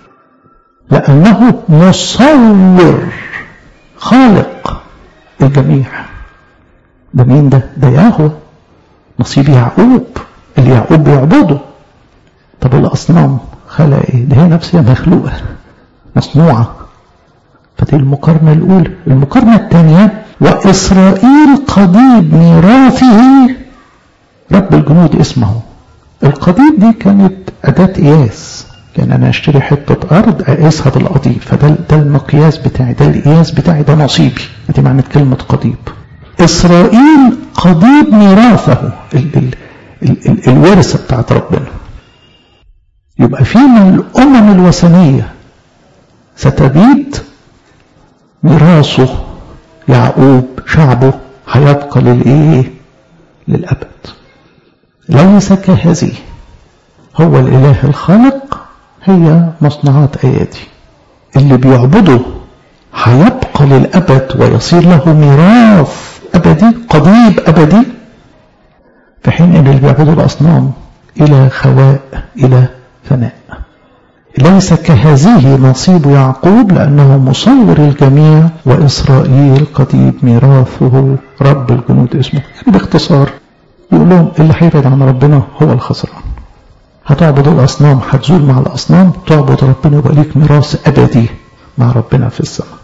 لأنه مصور خالق الجميع. ده مين ده؟ ده يهوه نصيب يعقوب اللي يعقوب بيعبده. طب الأصنام خلق ايه؟ ده هي نفسها مخلوقة مصنوعة. فدي المقارنة الأولى. المقارنة الثانية وإسرائيل قضيب ميراثه رب الجنود اسمه. القضيب دي كانت أداة قياس. يعني أنا أشتري حتة أرض أقيسها بالقضيب، فده ده المقياس بتاعي، ده القياس بتاعي، ده نصيبي. دي معنى كلمة قضيب. إسرائيل قضيب ميراثه، ال ال ال ال الورثة بتاعت ربنا. يبقى في من الأمم الوثنية ستبيد ميراثه يعقوب شعبه هيبقى للإيه؟ للأبد. ليس كهذه. هو الإله الخالق، هي مصنعات أيادي. اللي بيعبده هيبقى للأبد ويصير له ميراث أبدي، قضيب أبدي، في حين أن اللي بيعبدوا الأصنام إلى خواء، إلى فناء. ليس كهذه نصيب يعقوب لأنه مصور الجميع وإسرائيل قضيب ميراثه رب الجنود اسمه. يعني باختصار يقول لهم اللي هيبعد عن ربنا هو الخسران. هتعبد الأصنام هتزول مع الأصنام، تعبد ربنا يبقى ليك ميراث أبدي مع ربنا في السماء.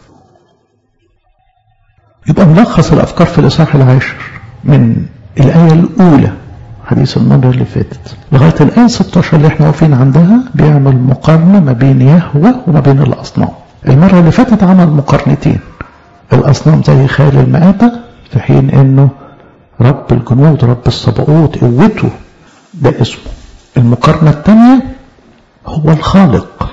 يبقى ملخص الأفكار في الإصحاح العاشر من الآية الأولى حديث المرة اللي فاتت لغاية الآية ستة عشر اللي احنا واقفين عندها بيعمل مقارنة ما بين يهوه وما بين الأصنام. المرة اللي فاتت عمل مقارنتين. الأصنام زي خيال المآبة، في حين انه رب الجنود رب الصباؤوت قوته ده اسمه. المقارنة الثانية هو الخالق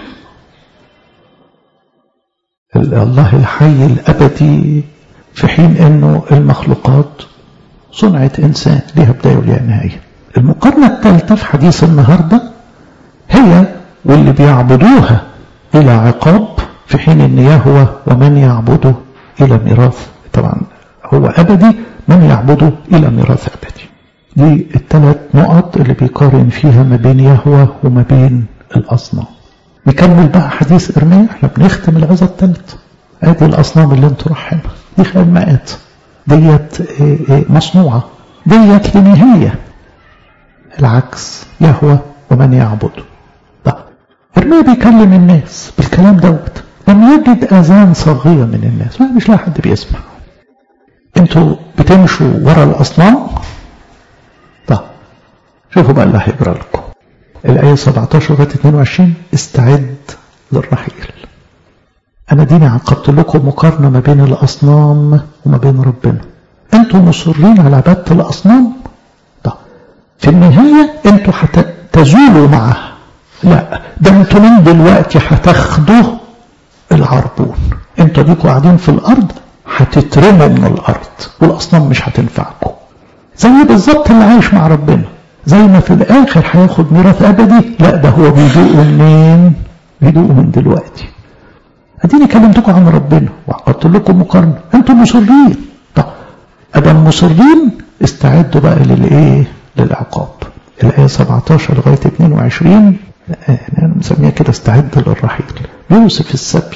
الله الحي الأبدي، في حين انه المخلوقات صنعت إنسان ليها بداية وليها نهاية. المقارنة الثالثة في حديث النهاردة هي واللي بيعبدوها إلى عقاب، في حين ان يهوه ومن يعبده إلى ميراث. طبعا هو أبدي، من يعبده إلى ميراث أبدي. دي الثلاث نقط اللي بيقارن فيها ما بين يهوه وما بين الأصنام. نكمل بقى حديث إرميا. احنا بنختم العظة الثالثة. ادي الأصنام اللي انتوا رايحينها دي خدمات، ديت مصنوعة، ديت لنهاية. العكس يهوه ومن يعبده. إرميا بيكلم الناس بالكلام دوت. لم يجد أذان صاغية من الناس، ما مش لا حد بيسمع. انتوا بتمشوا ورا الأصنام. طب شوفوا بقى اللي هيجرى لكم. الآية سبعة عشر لغاية اثنين وعشرين استعد للرحيل. أنا ديني عقدت لكم مقارنة ما بين الأصنام وما بين ربنا. أنتوا مصرين على عبادة الأصنام. طب في النهاية أنتوا هتزولوا معه. لا، ده أنتوا من دلوقتي هتاخدوا العربون. أنتوا ديكوا قاعدين في الأرض هتترموا من الأرض، والأصنام مش هتنفعكم. زي بالظبط اللي عايش مع ربنا، زي ما في الآخر هياخد ميراث أبدي. لا، ده هو بيدوقوا منين؟ بيدوقوا من دلوقتي. أديني كلمتكم عن ربنا وعقدت لكم مقارنة. أنتم مصرين. طب أدام مصرين استعدوا بقى للإيه؟ للعقاب. الآية سبعة عشر لغاية اثنين وعشرين أنا مسميها كده استعد للرحيل. يوسف السبي.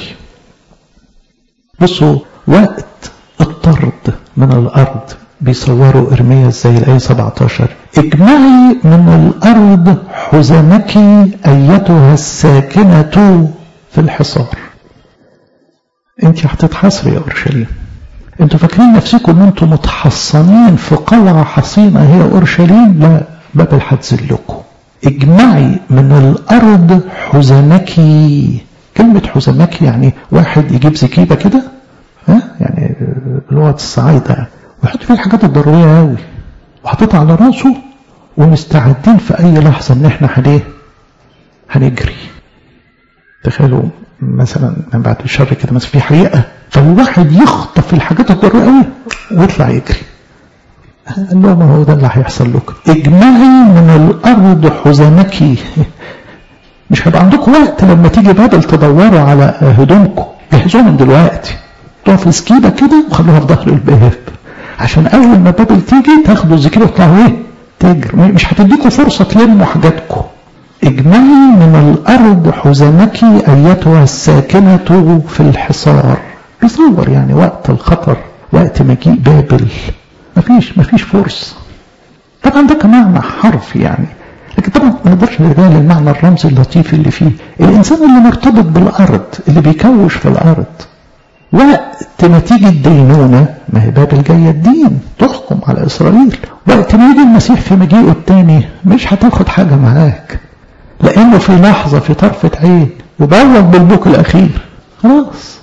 بصوا وقت الطرد من الأرض بيصوروا إرميا ازاي؟ الآية سبعة عشر: اجمعي من الأرض حزنك أيتها الساكنة في الحصار. انت هتتحصري يا أورشليم. انتوا فاكرين نفسكم ان انتوا متحصنين في قلعة حصينة هي أورشليم؟ لا، بابل هتذلكم. اجمعي من الأرض حزنك. كلمة حزنك يعني واحد يجيب زكيبة كده، ها يعني بلغة الصعايدة يعني، ويحط فيه الحاجات الضرورية قوي وحطيتها على راسه، ومستعدين في أي لحظة إن إحنا هنيه هنجري. تخيلوا مثلا من بعد الشر كده مثلا في حريقة، فالواحد يخطف الحاجات الضرورية قوي ويطلع يجري. قال له ما هو ده اللي هيحصل لكم. اجمعي من الأرض حزنك. مش هيبقى عندكم وقت لما تيجي بابل تدوروا على هدومكم، جهزوها من دلوقتي، تقعوا في سكيبة كده وخلوها في ظهر الباب، عشان أول ما بابل تيجي تاخدوا الزكيبة وتطلعوا إيه؟ تجري. مش هتديكوا فرصة تلموا حاجاتكم. اجمعي من الأرض حزنك أيتها الساكنة في الحصار. بيصور يعني وقت الخطر، وقت مجيء بابل مفيش مفيش فرصة. طبعا ده كمعنى حرف يعني، لكن طبعا ما نقدرش نرجع للمعنى الرمزي اللطيف اللي فيه. الإنسان اللي مرتبط بالأرض، اللي بيكوش في الأرض، وقت ما تيجي الدينونة، ما هي بابل جاية الدين تحكم على إسرائيل، وقت ما يجي المسيح في مجيئه الثاني مش هتاخد حاجة معاك، لأنه في لحظة في طرفة عين يبلغ بالبوك الأخير خلاص.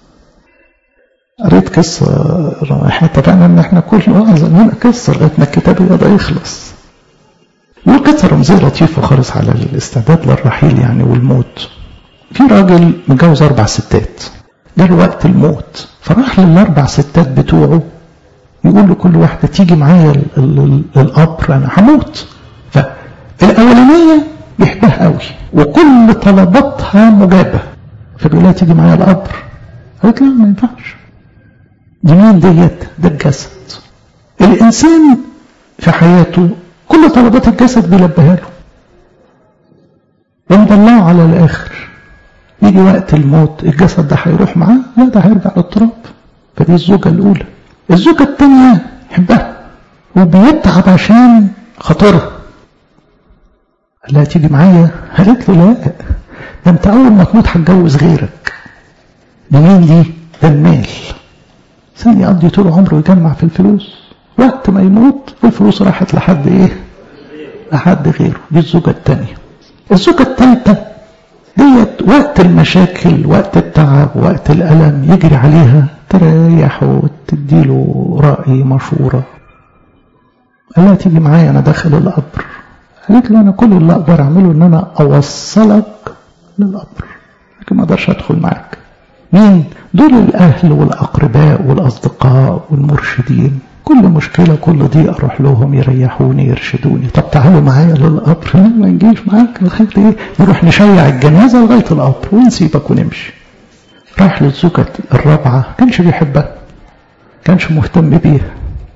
قريت قصة، احنا اتفقنا ان احنا كل وعظة لنا قصة لغاية ما الكتاب ده يخلص. له قصة رمزية لطيفة خالص على الاستعداد للرحيل يعني والموت. في راجل متجوز أربع ستات، جاء وقت الموت فراح للأربع ستات بتوعه يقول لكل واحدة تيجي معايا القبر أنا هموت. فالأولانية بيحبها قوي وكل طلباتها مجابة، فبيقول لها تيجي معايا القبر. قالت لا ما ينفعش. دي مين ديت؟ ده الجسد. الإنسان في حياته كل طلبات الجسد بيلبيها له ومضلعه على الآخر. يجي وقت الموت الجسد ده هيروح معاه؟ لا، ده هيرجع للتراب. فدي الزوجة الأولى. الزوجة الثانية يحبها وبيتعب عشان خاطرها. قال لها تيجي معايا؟ قالت له لا، ده انت أول ما تموت هتجوز غيرك. دي مين دي؟ ده المال. ثاني يقضي طول عمره يجمع في الفلوس، وقت ما يموت الفلوس راحت لحد ايه؟ لحد غيره. دي الزوجة الثانية. الزوجة الثالثة ديت وقت المشاكل، وقت التعب، وقت الألم يجري عليها تريح وتديله رأي مشورة. قال لها تيجي معايا أنا داخل القبر. قالت له أنا كل اللي أقدر أعمله إن أنا أوصلك للقبر، لكن ما أقدرش أدخل معاك. مين؟ دول الأهل والأقرباء والأصدقاء والمرشدين. كل مشكلة كل ضيق أروح لهم يريحوني يرشدوني. طب تعالوا معايا للقبر. لا ما نجيش معاك لغاية إيه؟ نروح نشيع الجنازة لغاية القبر ونسيبك ونمشي. راح للزوجة الرابعة كانش بيحبها، كانش مهتم بيها،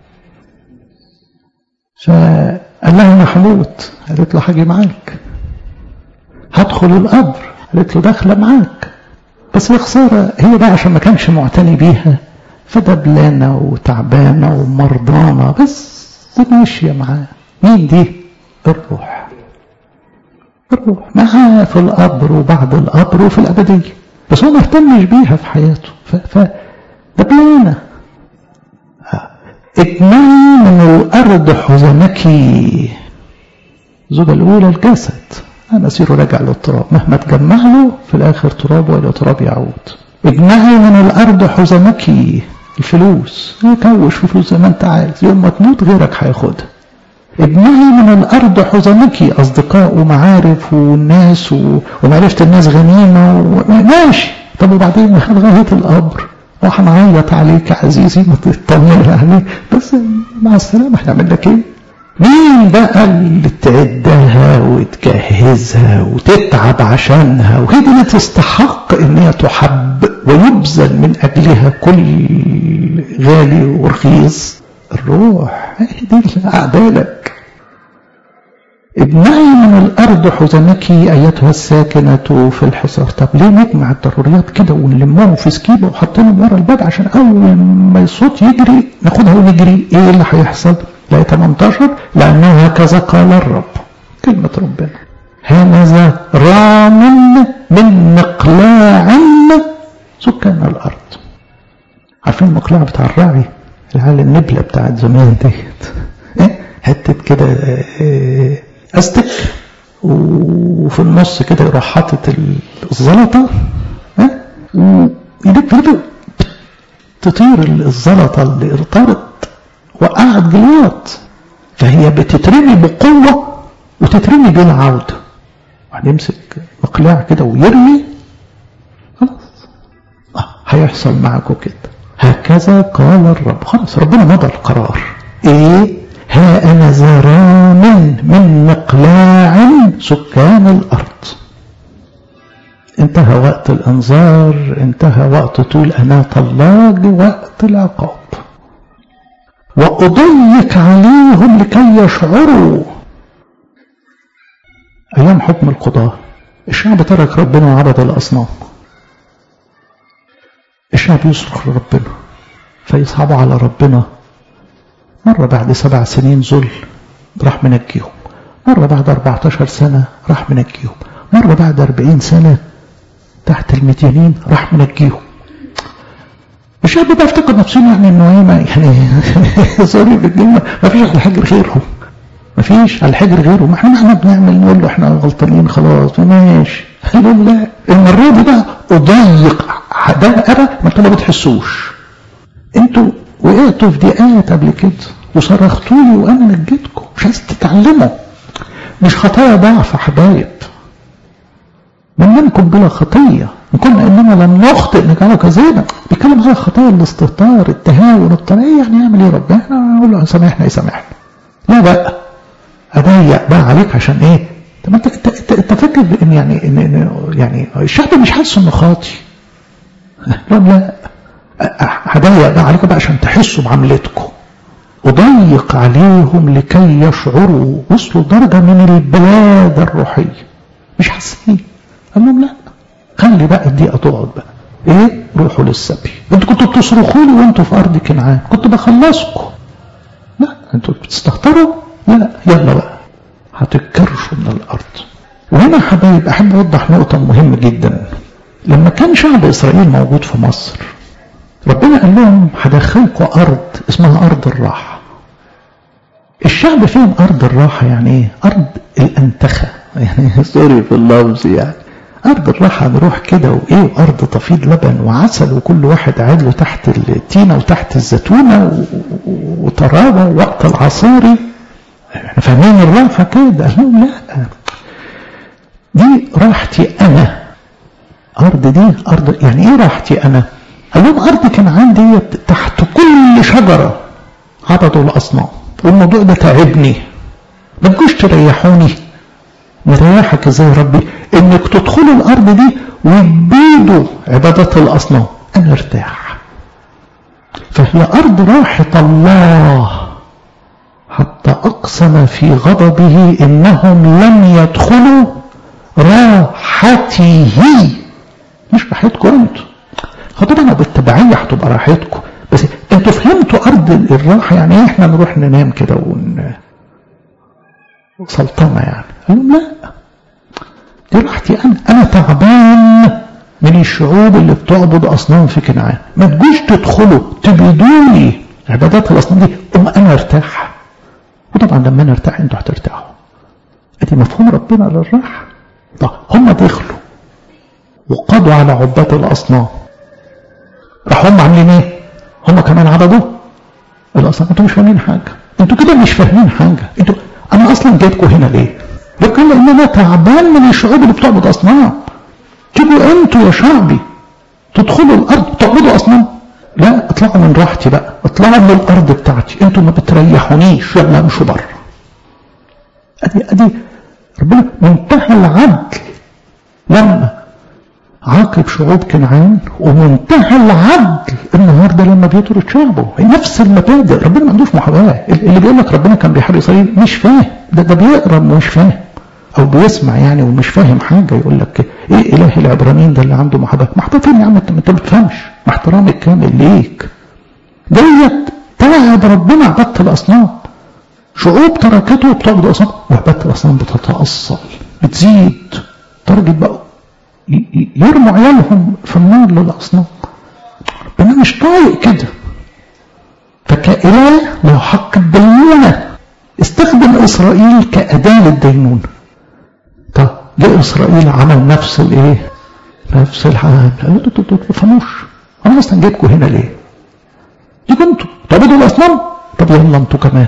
فقال لها أنا هموت. قالت له هاجي معاك. هدخل القبر. قالت له داخلة معاك. بس يا خسارة هي بقى عشان ما كانش معتني بيها فدبلانة وتعبانة ومرضانة، بس ماشية معاه. مين دي؟ الروح. الروح معاه في القبر وبعد القبر وفي الأبدية، بس هو ما اهتمش بيها في حياته. فدبلانة. اجمعي من الأرض حزنك. الزوجة الأولى الجسد، مسيره راجع للتراب، مهما تجمع له في الآخر تراب وإلى تراب يعود. اجمعي من الأرض حزنك. الفلوس يكوش في فلوس زي ما انت عايز، يوم ما تموت غيرك هياخدها. اجمعي من الأرض حزنك. أصدقاء ومعارف والناس و... ومعرفة الناس غنيمة و... ماشي. طب وبعدين لغاية القبر وهنعيط عليك يا عزيزي ما تطمن عليك، بس مع السلامة هنعمل لك ايه؟ مين بقى اللي تعدها وتجهزها وتتعب عشانها وهي دي اللي تستحق ان هي تحب ويبذل من اجلها كل غالي ورخيص؟ الروح. دي اللي قاعده لك. ابنعي من الأرض حزنك أيتها الساكنة في الحصار. طب ليه نجمع الضروريات كده ونلمهم في سكيبة وحطينهم ورا الباب عشان أول ما الصوت يجري ناخدها ونجري؟ إيه اللي هيحصل؟ لا تمنتاشر لأنه هكذا قال الرب، كلمة ربنا، هذا رام من مقلاع سكان الأرض. عارفين المقلاع بتاع الراعي، العيال النبلة بتاعت زمان ديت، إيه؟ حتة كده إيه أستك وفي النص كده يروح حاطط الزلطة، إيه؟ ويدك كده تطير الزلطة اللي ارتبط وقعت جليات، فهي بتترمي بقوة وتترمي بين عودة، واحد يمسك مقلاع كده ويرمي، خلاص آه هيحصل معكم كده. هكذا قال الرب. خلاص ربنا مضى القرار. ايه؟ ها انا زرام من مقلاع سكان الارض. انتهى وقت الانذار، انتهى وقت طول اناة الله، وقت العقاب. واضيق عليهم لكي يشعروا. ايام حكم القضاة الشعب ترك ربنا وعبد الاصنام. الشعب يصرخ لربنا فيصعبوا على ربنا. مرة بعد سبع سنين ذل راح منجيهم، مرة بعد أربعتاشر سنة راح منجيهم، مرة بعد أربعين سنة تحت المديانين راح منجيهم. الشعب بقى افتكر نفسهم يعني انه ايه يعني سوري بالجملة، ما فيش على الحجر غيرهم، ما فيش على الحجر غيرهم، احنا احنا بنعمل نقول له احنا غلطانين خلاص ماشي. قالوا لا، المرة دي بقى اضيق دائرة ما انتوا ما بتحسوش. انتوا وقعتوا في ضيقات قبل كده وصرختوا لي وانا نجيتكم، مش عايز تتعلموا. مش خطايا ضعف يا حبايب، من منكم بلا خطيه ان كنا اننا لم نخطئ نجعله كذابا. بيتكلم على خطايا الاستهتار، التهاون، الطريقه. يعني يعمل ايه ربنا؟ احنا نقول له سامحنا يسامحنا. لا بقى اضيق بقى عليك عشان ايه؟ طب انت انت انت فاكر ان يعني ان يعني الشعب مش حاسس انه خاطي؟ لا لا، هضيق بقى عليكم بقى عشان تحسوا بعملتكم. أضيق عليهم لكي يشعروا. وصلوا درجة من البلاد الروحية مش حاسين. قال لهم لا، خلي بقى الدقيقة تقعد بقى. ايه؟ روحوا للسبي. انتوا كنتوا بتصرخوا لي وانتوا في أرض كنعان، كنت بخلصكم. لا انتوا بتستهتروا. لا يلا بقى هتتكرشوا من الأرض. وهنا حبايب أحب أوضح نقطة مهمة جدا. لما كان شعب إسرائيل موجود في مصر ربنا قال لهم هدخلكم أرض اسمها أرض الراحة. الشعب فين أرض الراحة؟ يعني إيه؟ أرض الأنتخة، يعني سوري في اللفظ. يعني أرض الراحة نروح كده وإيه، أرض تفيض لبن وعسل، وكل واحد قاعد له تحت التينة وتحت الزيتونة وطرابة وقت العصاري. احنا فاهمين الراحة كده. قال لهم لا، دي راحتي أنا. أرض دي أرض يعني إيه راحتي أنا؟ قال لهم أرض كنعان دي تحت كل شجرة عبدوا الأصنام، والموضوع ده تعبني. ما تجوش تريحوني. نريحك ازاي ربي؟ انك تدخلوا الأرض دي وتبيدوا عبادة الأصنام، أنا ارتاح. فهي أرض راحة الله، حتى أقسم في غضبه إنهم لم يدخلوا راحته. مش راحتكم انتوا، طبعا بالتبعية هتبقى راحتكم، بس انتوا فهمتوا أرض الراحة يعني ايه؟ احنا نروح ننام كده ون سلطنة يعني. قالوا لا، دي راحتي أنا. أنا تعبان من الشعوب اللي بتعبد أصنام في كنعان. ما تجوش تدخلوا تبيدوني عبادات الأصنام دي، أما أنا ارتاح. وطبعا لما أنا ارتاح انتوا هترتاحوا. ادي مفهوم ربنا للراحة. طب هم دخلوا وقضوا على عباد الأصنام، راح هم عاملين ايه؟ هم كمان عبدوا الأصنام. انتوا مش فاهمين حاجة، انتوا كده مش فاهمين حاجة. انتوا انا اصلا جايبكم هنا ليه؟ لكن لان انا تعبان من الشعوب اللي بتعبد اصنام. تيجوا انتوا يا شعبي تدخلوا الارض تعبدوا اصنام؟ لا، اطلعوا من راحتي بقى، اطلعوا من الارض بتاعتي، انتوا ما بتريحونيش، يلا امشوا بره. ادي ادي ربنا منتهى العدل لما عاقب بيعاقب شعوب كنعان ومنتهى العدل النهارده لما بيطرد شعبه. نفس المبادئ، ربنا ما عندوش محاباه. اللي بيقول لك ربنا كان بيحب اسرائيل مش فاهم، ده ده بيقرا ومش فاهم او بيسمع يعني ومش فاهم حاجه. يقول لك ايه اله العبرانيين ده اللي عنده محاباه؟ محاباه فين يا عم؟ انت ما بتفهمش. مع احترامي الكامل ليك، ديت تعب ربنا عباده الاصنام. شعوب تركته وبتعبد الاصنام، وعباده الاصنام بتتاصل بتزيد درجه بقى يرموا عيالهم في النار للاصنام. ربنا مش طايق كده. فكإله له حق الدينونة، استخدم إسرائيل كأداة للدينونة. طب ليه إسرائيل عمل نفس الايه؟ نفس الحال. قالوا انتوا ما تفهموش، انا اصلا جايبكم هنا ليه؟ ليه انتوا تعبدوا الاصنام؟ طب يلا انتوا كمان.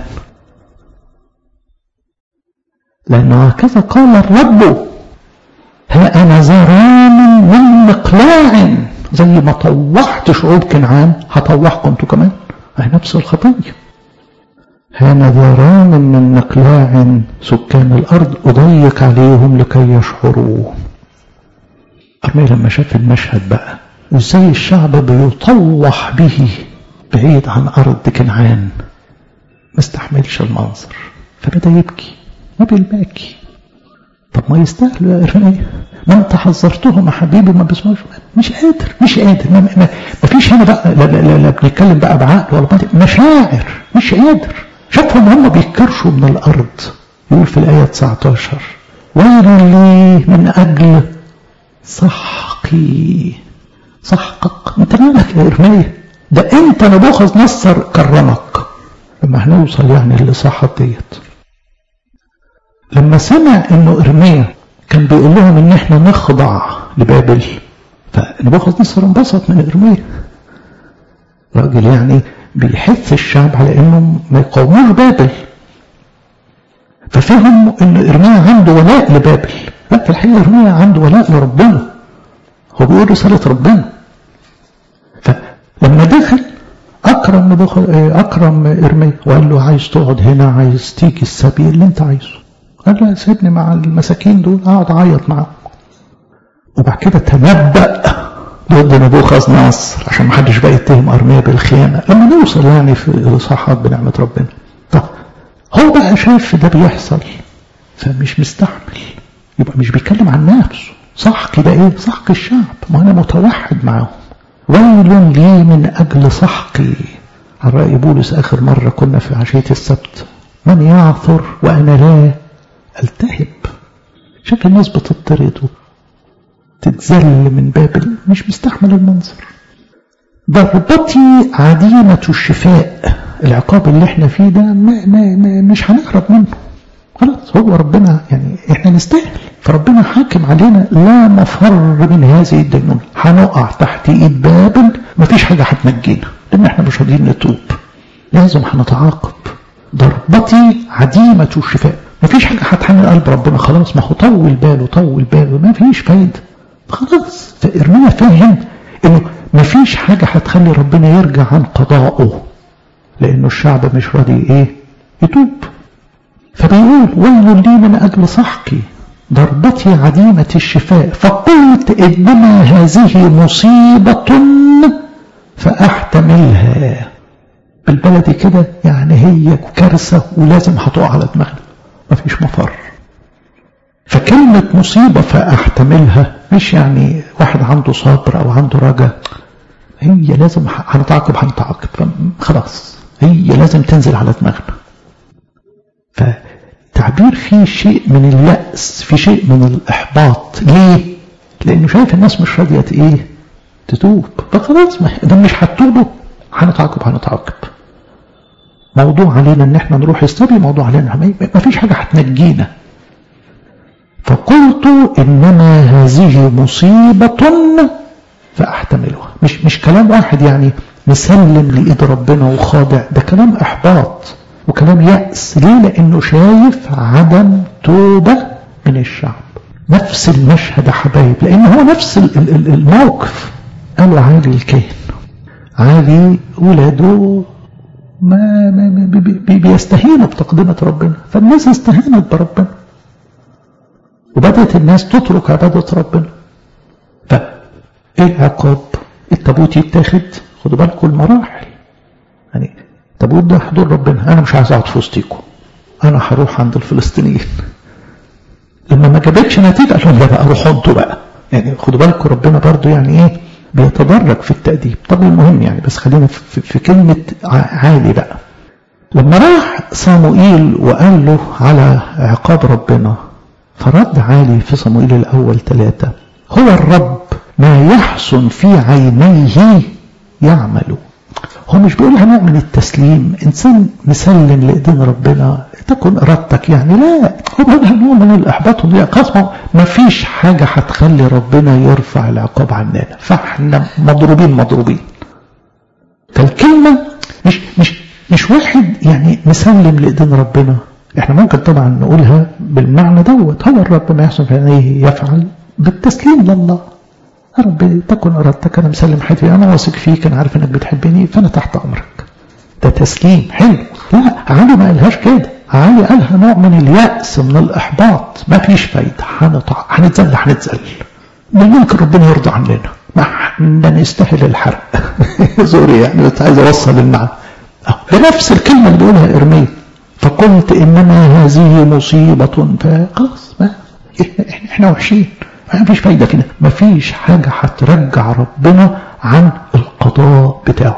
لأنه هكذا قال الرب: ها أنا زرام من مقلاع. زي ما طوحت شعوب كنعان هطوحكم انتوا كمان. هي نفس الخطية. ها أنا زرام من مقلاع سكان الأرض أضيق عليهم لكي يشعروا. أرميا لما شاف المشهد بقى وإزاي الشعب بيطوح به بعيد عن أرض كنعان، ما استحملش المنظر فبدأ يبكي. ما بالباكي. طب ما يستاهلوا يا إرميا، ما انت حذرتهم يا حبيبي ما بيسمعوش. مش قادر مش قادر ما, ما, ما فيش هنا بقى لا, لا, لا, لا بنتكلم بقى بعقل ولا باطل، مشاعر. مش قادر. شافهم هم بيكرشوا من الأرض. يقول في الآية تسعة عشر: ويل لي من أجل سحقي. سحقك انت مالك يا إرميا؟ ده انت نبوخذ نصر كرمك. لما هنوصل يعني اللي صحت ديت. لما سمع انه إرميا كان بيقول لهم ان احنا نخضع لبابل، فنبوخذ نصر انبسط من إرميا. راجل يعني بيحث الشعب على انهم ما يقاوموش بابل. ففهموا ان إرميا عنده ولاء لبابل. لا، في الحقيقه إرميا عنده ولاء لربنا. هو بيقول رساله ربنا. فلما دخل اكرم نبوخذ اكرم إرميا وقال له: عايز تقعد هنا، عايز تيجي السبيل اللي انت عايزه. قال له: سيبني مع المساكين دول اقعد اعيط معاهم. وبعد كده تنبأ ضد نبوخذ نصر عشان ما حدش بقى يتهم أرميا بالخيانه. لما نوصل يعني في صحات بنعمه ربنا. طب هو بقى شايف ده بيحصل فمش مستحمل، يبقى مش بيتكلم عن نفسه. سحق ده ايه؟ سحق الشعب. ما انا متوحد معاهم. ويل لي من اجل سحقي. على رأي بولس اخر مره كنا في عشيه السبت: من يعثر وانا لا التهب. شايف الناس بتطرد وتتذل من بابل، مش مستحمل المنظر. ضربتي عديمه الشفاء. العقاب اللي احنا فيه ده ما ما ما مش هنهرب منه. خلاص هو ربنا يعني احنا نستاهل، فربنا حاكم علينا لا مفر من هذه الدينونة. هنقع تحت ايد بابل، مفيش حاجة هتنجينا لان احنا مش راضيين نتوب. لازم هنتعاقب. ضربتي عديمة الشفاء. مفيش حاجة هتحمل قلب ربنا. خلاص ما هو طول باله طول باله ما فيش فايدة. خلاص. فإرميا فاهم انه مفيش حاجة هتخلي ربنا يرجع عن قضائه، لانه الشعب مش راضي ايه يتوب. فبيقول: ويل لي من اجل سحقي، ضربتي عديمة الشفاء، فقلت انما هذه مصيبة فاحتملها. بالبلدي كده يعني هي كارثة ولازم هتقع على دماغنا، مفيش مفر. فكلمة مصيبة فاحتملها مش يعني واحد عنده صبر او عنده رجاء. هي لازم هنتعاقب هنتعاقب خلاص، هي لازم تنزل على دماغنا. فتعبير فيه شيء من اليأس، في شيء من الإحباط. ليه؟ لأنه شايف الناس مش راضية ايه تتوب. فخلاص ما ده مش هتتوبوا هنتعاقب هنتعاقب. موضوع علينا ان احنا نروح السبي، موضوع علينا ما فيش حاجة هتنجينا. فقلت انما هذه مصيبة فاحتملها. مش مش كلام واحد يعني مسلم لإيد ربنا وخاضع، ده كلام إحباط وكلام يأس. ليه؟ لأنه شايف عدم توبة من الشعب. نفس المشهد يا حبايب، لأن هو نفس الموقف. قالوا عالي الكاهن، عالي ولاده ما, ما بي بيستهينوا بتقدمة ربنا، فالناس استهانت بربنا وبدأت الناس تترك عبادة ربنا. ايه العقاب؟ التابوت يتاخد. خدوا بالكم المراحل، يعني التابوت ده حضور ربنا، انا مش عايز اقعد في وسطيكم، انا هروح عند الفلسطينيين. لما ما جابتش نتيجه قال لهم لا بقى روحوا انتوا بقى. يعني خدوا بالكم ربنا برضو يعني ايه بيتدرج في التأديب. طب المهم يعني بس خلينا في, في كلمه عالي بقى. لما راح صموئيل وقال له على عقاب ربنا، فرد عالي في صموئيل الأول ثلاثة: هو الرب ما يحسن في عينيه يعمل. هو مش بيقولها نوع من التسليم، إنسان مسلم لإيدين ربنا تكون إرادتك يعني، لا، هو بيقولها نوع من الإحباط والقسوة. ما فيش حاجة هتخلي ربنا يرفع العقاب عننا، فاحنا مضروبين مضروبين. فالكلمة مش مش مش واحد يعني مسلم لإيدين ربنا. احنا ممكن طبعا نقولها بالمعنى دوت، هو الرب ما يحسن في عينيه يفعل، بالتسليم لله. يا رب تكن ارادتك، انا مسلم حياتي، انا واثق فيك، انا عارف انك بتحبني، فانا تحت امرك. ده تسليم حلو. لا، علي ما قالهاش كده، علي قالها نوع من اليأس، من الاحباط. ما فيش فايده، هنطع هنتذل هنتذل، ممكن ربنا يرضى عننا، ما احنا نستاهل الحرق. سوري يعني، بس عايز اوصل المعنى. بنفس الكلمه اللي بيقولها ارميا: فقلت انما هذه مصيبه، فخلاص ما احنا وحشين، ما فيش فايده كده، ما فيش حاجه هترجع ربنا عن القضاء بتاعه.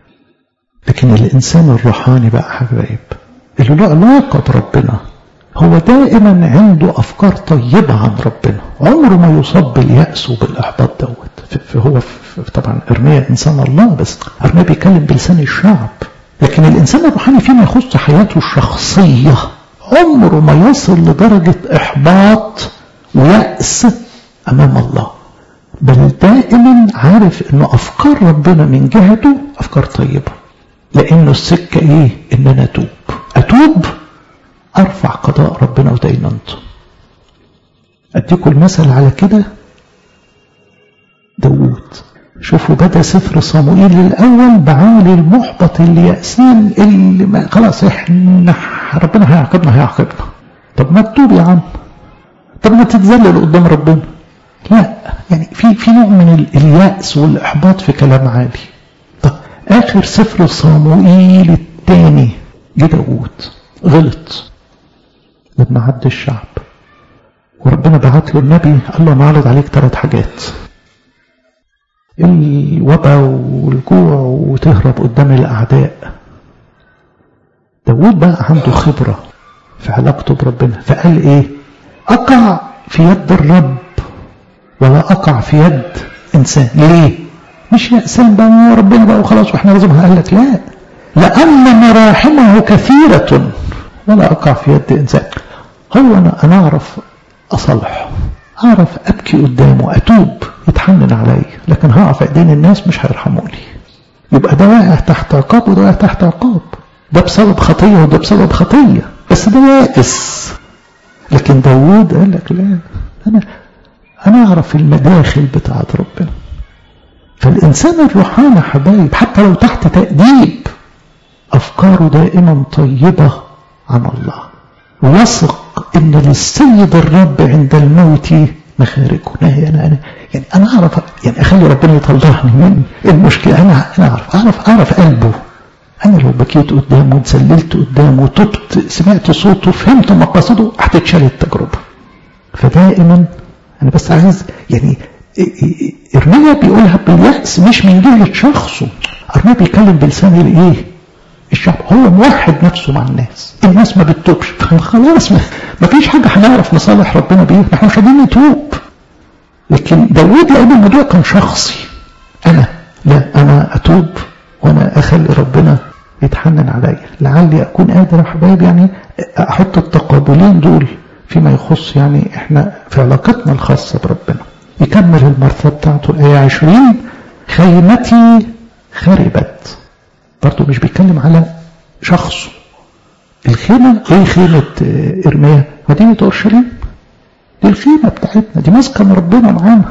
لكن الانسان الروحاني بقى حبايب اللي له علاقه بربنا، هو دائما عنده افكار طيبه عن ربنا، عمره ما يصاب بالياس وبالاحباط دوت. فهو طبعا ارميا انسان الله، بس ارميا بيتكلم بلسان الشعب. لكن الإنسان الروحاني فيما يخص حياته الشخصية عمره ما يصل لدرجة إحباط ويأس أمام الله، بل دائما عارف إنه أفكار ربنا من جهته أفكار طيبة. لأنه السكة إيه؟ إن أنا أتوب أتوب أرفع قضاء ربنا ودينونته. أديكم المثل على كده داود. شوفوا بدأ سفر صموئيل الأول بعالي المحبط اليأسين اللي ما خلاص احنا ربنا هيعاقبنا هيعاقبنا. طب ما تتوب يا عم، طب ما تتذلل قدام ربنا. لا، يعني في في نوع من اليأس والإحباط في كلام عالي. طب آخر سفر صموئيل الثاني جه داود غلط لما عد الشعب، وربنا بعت له النبي قال له أنا عرض عليك ثلاث حاجات: الوباء والجوع وتهرب قدام الأعداء. داود بقى عنده خبرة في علاقته بربنا، فقال إيه؟ أقع في يد الرب ولا أقع في يد إنسان. ليه؟ مش يأسان بقى ربنا بقى وخلاص وإحنا لازم. قال لك لا، لأن مراحمه كثيرة ولا أقع في يد إنسان. هو أنا أنا أعرف أصلح، أعرف أبكي قدامه، أتوب، يتحنن علي، لكن هقف ايدين الناس مش هيرحموني. يبقى ده واقع تحت عقاب وده واقع تحت عقاب، ده بسبب خطيه وده بسبب خطيه، بس ده يائس. لكن داوود قال لك لا، انا انا اعرف المداخل بتاعت ربنا. فالانسان الروحاني حبايب حتى لو تحت تأديب افكاره دائما طيبه عن الله، ويثق ان للسيد الرب عند الموت مخارجه. انا انا يعني انا اعرف يعني اخلي ربنا يطلعني من المشكله. انا انا اعرف اعرف اعرف قلبه. انا لو بكيت قدامه وتسللت قدامه وتبت سمعت صوته فهمت مقاصده هتتشال التجربه. فدائما انا بس عايز يعني ارميا بيقولها باليأس مش من جهه شخصه. ارميا بيتكلم بلسان الايه؟ الشعب. هو موحد نفسه مع الناس، الناس ما بتتوبش، خلاص ما فيش حاجه هنعرف نصالح ربنا بيها، احنا مش قادرين نتوب. لكن داوود لأن الموضوع كان شخصي، انا لا انا اتوب وانا اخلي ربنا يتحنن عليا، لعلي اكون قادر يا حبايب يعني احط التقابلين دول فيما يخص يعني احنا في علاقتنا الخاصه بربنا. يكمل المرثاه بتاعته الايه عشرين: خيمتي خربت. برضه مش بيتكلم على شخصه. الخيمة ايه؟ خيمة ارميا مدينة اورشليم، دي الخيمة بتاعتنا، دي مسكن ربنا معانا.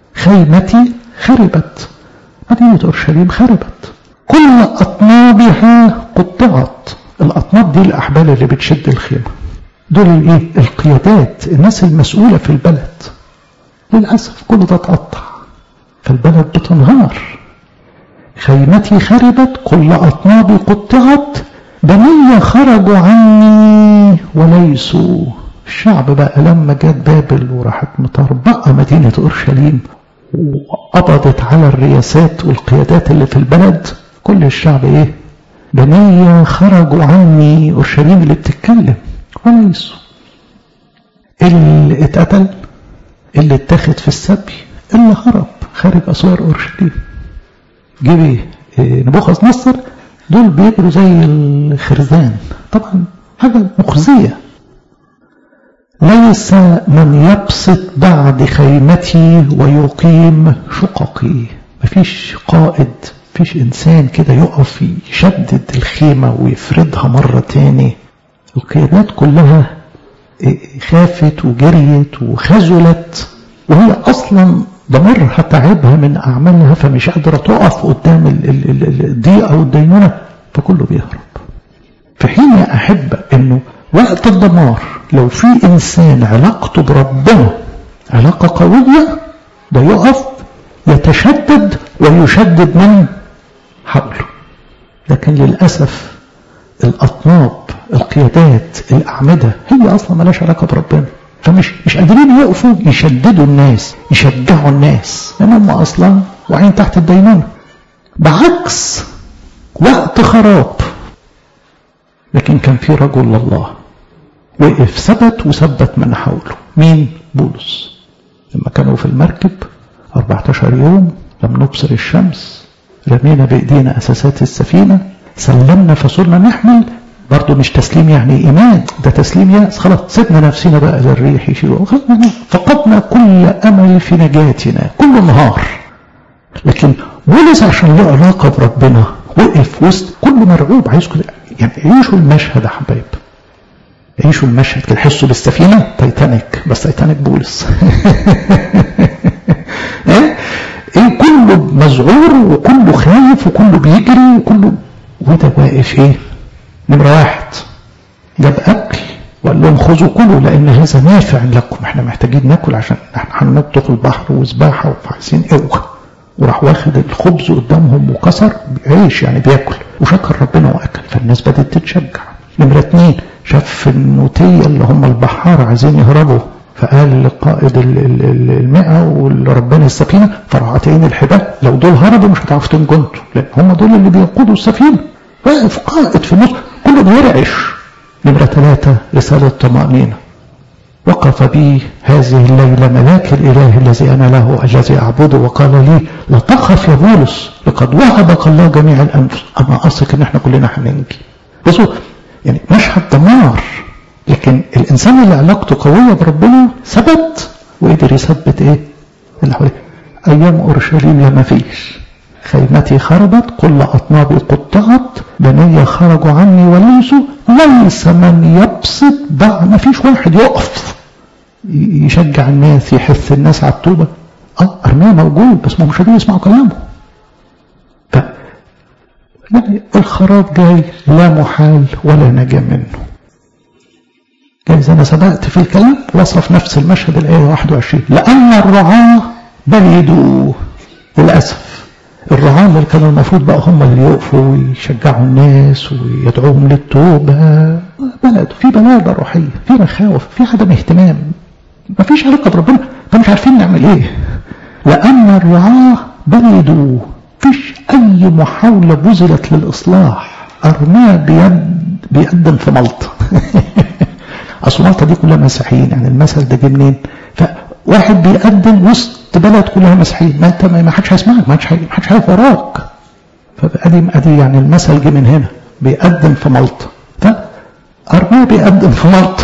خيمتي خربت، مدينة اورشليم خربت، كل اطنابها قطعت. الاطناب دي الاحبال اللي بتشد الخيمة، دول الايه؟ القيادات، الناس المسؤولة في البلد. للأسف كل ده اتقطع. فالبلد بتنهار. خيمتي خربت، كل أطنابي قطعت، بني خرجوا عني وليسوا. الشعب بقى لما جت بابل وراحت مطربقة مدينة أورشليم وقبضت على الرياسات والقيادات اللي في البلد، كل الشعب ايه؟ بني خرجوا عني. أورشليم اللي بتتكلم وليسوا. اللي اتقتل، اللي اتاخد في السبي، اللي هرب خارج أسوار أورشليم. جه نبوخذ نصر، دول بيجروا زي الخرزان. طبعا حاجة مخزية. ليس من يبسط بعد خيمتي ويقيم شققي. مفيش قائد، مفيش إنسان كده يقف يشدد الخيمة ويفردها مرة تاني. القيادات كلها خافت وجريت وخزلت، وهي أصلا ضمرها تعبها من أعمالها، فمش قادرة تقف قدام الضيقة والدينونة، فكله بيهرب. في حين أحب أنه وقت الدمار لو في إنسان علاقته بربنا علاقة قوية، ده يقف يتشدد ويشدد من حوله. لكن للأسف الأطناب، القيادات، الأعمدة هي أصلا ملاش علاقة بربنا، فمش مش قادرين يقفوا يشددوا الناس، يشجعوا الناس، لأن هم أصلا واقعين تحت الدينونة. بعكس وقت خراب، لكن كان في رجل الله وقف ثبت وثبت من حوله. مين؟ بولس. لما كانوا في المركب أربعة عشر يوم لم نبصر الشمس، رمينا بإيدينا أساسات السفينة، سلمنا فصرنا نحمل. برضو مش تسليم يعني إيمان، ده تسليم يأس. خلاص سيبنا نفسنا بقى للريح يشيلوا، فقدنا كل أمل في نجاتنا كل نهار. لكن بولس عشان له علاقة بربنا وقف وسط كل مرعوب. عايزكم يعني عيشوا المشهد يا حبايب، عيشوا المشهد كده، حسوا بالسفينة تايتانيك، بس تايتانيك بولس. ايه ايه كله مذعور وكله خايف وكله بيجري وكله، وده واقف ايه؟ نمرة واحد جاب اكل وقال لهم خذوا كلوا لان هذا نافع لكم، احنا محتاجين ناكل عشان احنا هننط في البحر وسباحه وعايزين قوه. وراح واخد الخبز قدامهم وكسر عيش يعني بياكل وشكر ربنا واكل، فالناس بدات تتشجع. نمرة اتنين شاف النوتيه اللي هم البحاره عايزين يهربوا، فقال لقائد المئة والربان السفينه فراحوا عاطين الحبال، لو دول هربوا مش هتعرفوا تنجوا انتوا، لان هم دول اللي بيقودوا السفينه. واقف قائد في النص كله بيرعش. نمرة ثلاثة رسالة طمأنينة، وقف بي هذه الليلة ملاك الإله الذي أنا له الذي أعبده وقال لي لا تخف يا بولس لقد وهبك الله جميع الأنفس. أنا أثق إن احنا كلنا هننجي. بصوا يعني مشهد دمار، لكن الإنسان اللي علاقته قوية بربنا ثبت وقدر يثبت إيه اللي حواليه. أيام أورشليم ما فيش، خيمتي خربت، كل أطنابي قطعت، بني خرجوا عني وليسوا، ليس من يبسط بعد. ما فيش واحد يقف يشجع الناس يحث الناس على التوبة. اه أرميا موجود بس ما مش قادرين يسمعوا كلامه. ف يعني الخراب جاي لا محال ولا نجا منه. جايز أنا سبقت في الكلام وصف نفس المشهد الآية واحد وعشرين، لأن الرعاة بلدوا. للأسف الرعاة اللي كانوا المفروض بقى هم اللي يقفوا ويشجعوا الناس ويدعوهم للتوبة، بلد في بلادة روحية، في مخاوف، في عدم اهتمام، ما فيش علاقة بربنا، فمش عارفين نعمل ايه. لأن الرعاة بلدوا، فيش أي محاولة بذلت للإصلاح. أرميا بيد بيقدم في ملطة. أصل ملطة دي كلها مسيحيين، يعني المثل ده جه منين؟ فواحد بيقدم وسط بلد كلها مسيحيين، ما انت ما حدش هيسمعك، ما حدش هيقف وراك. فادي ادي يعني المثل جه من هنا، بيقدم في ملطة. فأرميا بيقدم في ملطة.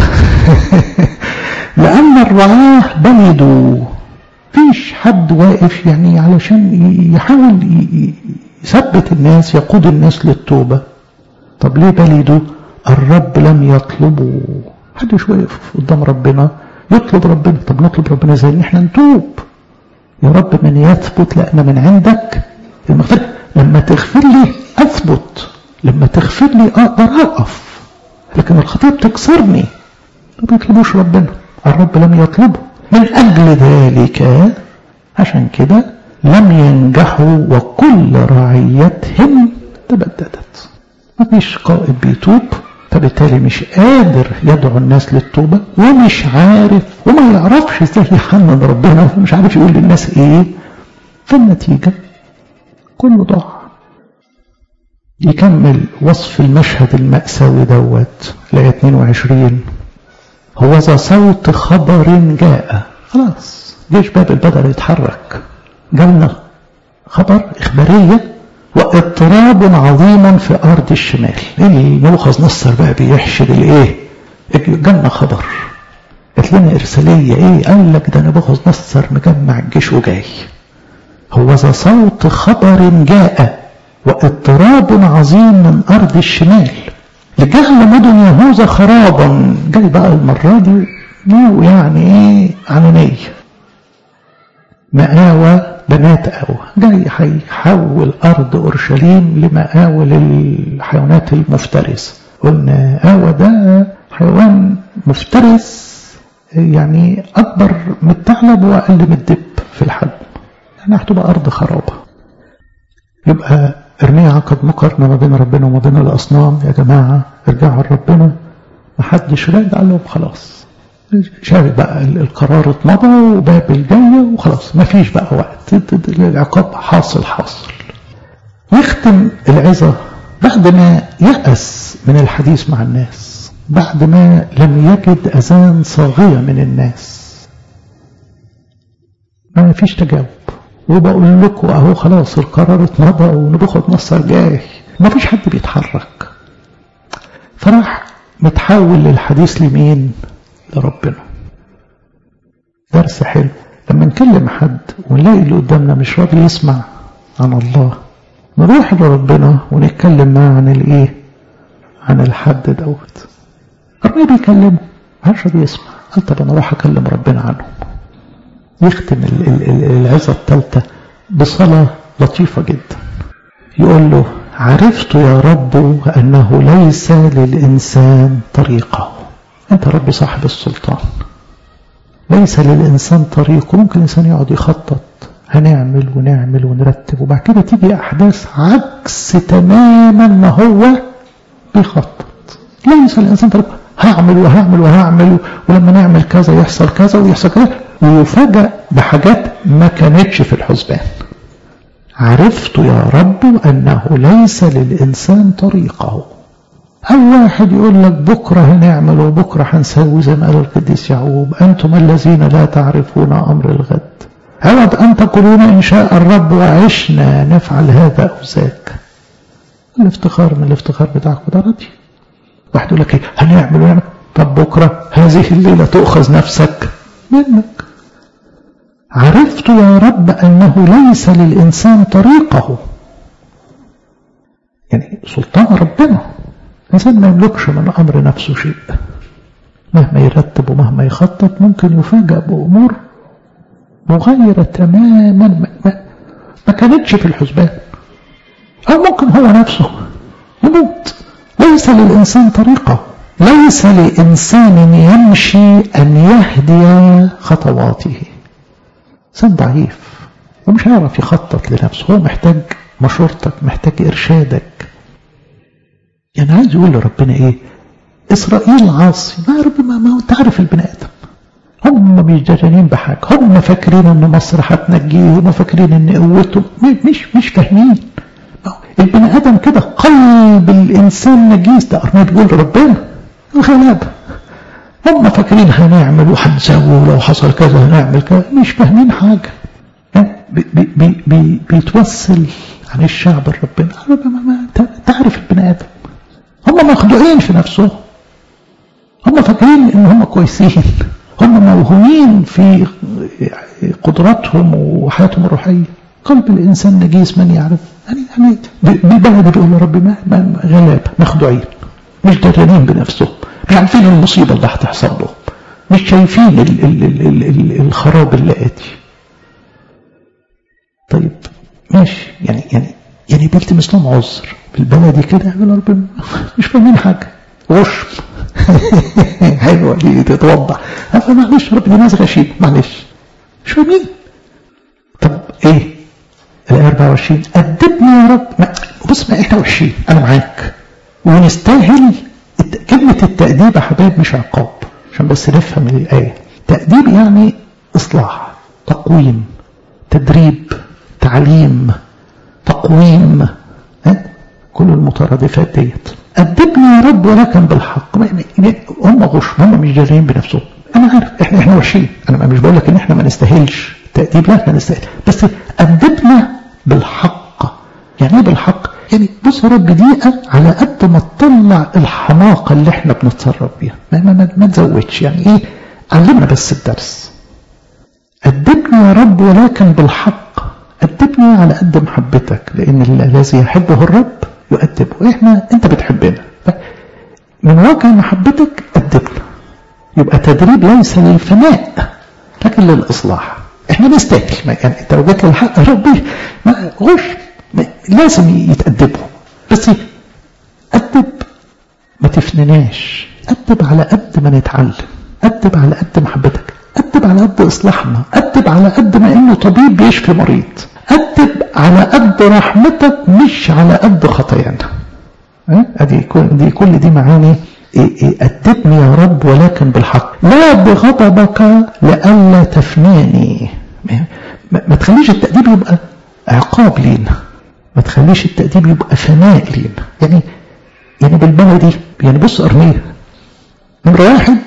لأن الرعاة بلدوا، فيش حد واقف يعني علشان يحاول يثبت الناس، يقود الناس للتوبة. طب ليه بلدوا؟ الرب لم يطلبوا. حدش واقف قدام ربنا يطلب ربنا. طب نطلب ربنا ازاي؟ ان احنا نتوب. يا رب من يثبت لأن من عندك المغفرة. لما تغفر لي أثبت، لما تغفر لي أقدر أقف، لكن الخطيئة بتكسرني. ما بيطلبوش ربنا، الرب لم يطلبه. من أجل ذلك، عشان كده لم ينجحوا وكل رعيتهم تبددت. مفيش قائد بيتوب، فبالتالي مش قادر يدعو الناس للتوبة، ومش عارف وما يعرفش ازاي يحنن ربنا، مش عارف يقول للناس ايه. فالنتيجة كله ضاع. يكمل وصف المشهد المأساوي دوت الآية اثنين وعشرين: هو ذا صوت خبر جاء. خلاص جيش بابل بدأ يتحرك، جالنا خبر إخبارية واضطراب عظيم في أرض الشمال. نبوخذ نصر بقى بيحشد الايه؟ جالنا خبر، جات لنا إرسالية ايه؟ قال لك ده نبوخذ نصر مجمع الجيش وجاي. هو ذا صوت خبر جاء واضطراب عظيم من أرض الشمال لجعل مدن يهوذا خرابا. جاي بقى المرة دي ناو يعني ايه؟ عنانية، مآوى بنات آوى. جاي هيحول أرض أورشليم لمآوى للحيوانات المفترسة. قلنا آوى ده حيوان مفترس، يعني أكبر من الثعلب وأقل من الدب في الحجم، يعني هتبقى أرض خرابة. يبقى ارميا عقد مقارنة ما بين ربنا وما بين الأصنام. يا جماعة ارجعوا لربنا، محدش راجع لهم خلاص. شايف بقى القرار اتمضى وبابل جاية وخلاص، مفيش بقى وقت، العقاب حاصل حاصل. يختم العظة بعد ما يأس من الحديث مع الناس، بعد ما لم يجد أذان صاغية من الناس، ما فيش تجاوب. وبقول لكم اهو خلاص القرار اتمضى ونبوخذ نصر جاي، ما فيش حد بيتحرك. فراح متحول للحديث لمين؟ لربنا. درس حلو لما نكلم حد ونلاقي اللي قدامنا مش راضي يسمع عن الله، نروح لربنا ونتكلم معاه عن الايه؟ عن الحد دوت. ربنا بيكلمه مش راضي يسمع، قال طب انا اروح اكلم ربنا عنه. يختم العظة الثالثة بصلاة لطيفة جدا، يقول له: عرفت يا رب أنه ليس للإنسان طريقه. أنت رب صاحب السلطان، ليس للإنسان طريقه. ممكن الإنسان يقعد يخطط، هنعمل ونعمل ونرتب، وبعد كده تيجي أحداث عكس تماما ما هو بيخطط. ليس للإنسان طريقه، هعمل وهعمل وهعمل، ولما نعمل كذا يحصل كذا ويحصل كذا، ويفاجأ بحاجات ما كانتش في الحسبان. عرفت يا رب أنه ليس للإنسان طريقه. هل واحد يقول لك بكرة هنعمل وبكرة هنسوي زي ما قال القديس يعقوب: أنتم الذين لا تعرفون أمر الغد، عوض أن تقولون إن شاء الرب وعشنا نفعل هذا أو ذاك. الافتخار من الافتخار بتاعك ده راضي. واحد يقول لك ايه؟ هنعمل ونعمل، طب بكرة هذه الليلة تؤخذ نفسك منك. عرفت يا رب أنه ليس للإنسان طريقه، يعني سلطان ربنا. الإنسان ما يملكش من أمر نفسه شيء، مهما يرتب ومهما يخطط ممكن يفاجأ بأمور مغايرة تماما ما, ما, ما كانتش في الحسبان، أو ممكن هو نفسه يموت. ليس للإنسان طريقه، ليس لإنسان يمشي أن يهدي خطواته. إنسان ضعيف ومش هيعرف يخطط لنفسه، هو محتاج مشورتك، محتاج إرشادك. يعني عايز يقول لربنا إيه؟ إسرائيل عاصي، ما رب ما, ما أنت عارف البني آدم، هم مش دارين بحاجة، هم فاكرين إن مصر هتنجيهم وفاكرين إن قوتهم، مش مش فاهمين. البني آدم كده، قلب الإنسان نجيس. ده أرميا بيقول ربنا الغلابة، هم فاكرين هنعمل وهنسوي ولو حصل كذا هنعمل كذا، مش فاهمين حاجة. بي بي بي بيتوسل عن الشعب الربنا. ما تعرف البني آدم، هم مخدوعين في نفسهم، هم فاكرين إن هم كويسين، هم موهومين في قدراتهم وحياتهم الروحية. قلب الإنسان نجيس من يعرف. يعني يعني ببلد بيقول يا رب ما غلابة، مخدوعين، مش دارين بنفسهم، مش عارفين المصيبة اللي هتحصل لهم، مش شايفين ال ال ال ال ال الخراب اللي آتي. طيب ماشي، يعني يعني يعني بيلتمس لهم عذر بالبلدي كده، يقول رب مش فاهمين حاجة، غشم. حلوة دي تتوضح. معلش رب دي ناس غشيم، معلش مش فاهمين. طب ايه؟ أربعة وعشرين أدبني يا رب. ما بص، ما إحنا وحشين، أنا معاك ونستاهل. كلمة التأديب يا حبايب مش عقاب، عشان بس نفهم الآية. تأديب يعني إصلاح، تقويم، تدريب، تعليم، تقويم، ها؟ كل المترادفات ديت. أدبني يا رب ولكن بالحق. هم غش، هم مش جارين بنفسهم. أنا عارف إحنا إحنا وحشين، أنا مش بقول لك إن إحنا ما نستاهلش تأديب، لا إحنا نستاهل، بس أدبنا بالحق. يعني إيه بالحق؟ يعني بص يا رب، دقيقة على قد ما تطلع الحماقة اللي إحنا بنتصرف بيها، ما, ما, ما, ما تزودش. يعني إيه؟ علمنا بس الدرس. أدبني يا رب ولكن بالحق. أدبني على قد محبتك، لأن الذي يحبه الرب يؤدبه. إحنا أنت بتحبنا، من واقع محبتك أدبنا. يبقى تدريب ليس للفناء لكن للإصلاح. إحنا نستاهل، يعني أنت لو جات الحق يا ربي ما غش، لازم يتأدبوا، بس أدب ما تفنناش. أدب على قد ما نتعلم، أدب على قد محبتك، أدب على قد إصلاحنا، أدب على قد ما إنه طبيب بيشفي مريض، أدب على قد رحمتك مش على قد خطايانا. أدي دي كل دي معاني أدبني يا رب ولكن بالحق، لا بغضبك لئلا تفناني. ما تخليش التأديب يبقى عقاب لينا، ما تخليش التأديب يبقى فناء لينا. يعني يعني بالبلدي، يعني بص أرمية نمرة واحد،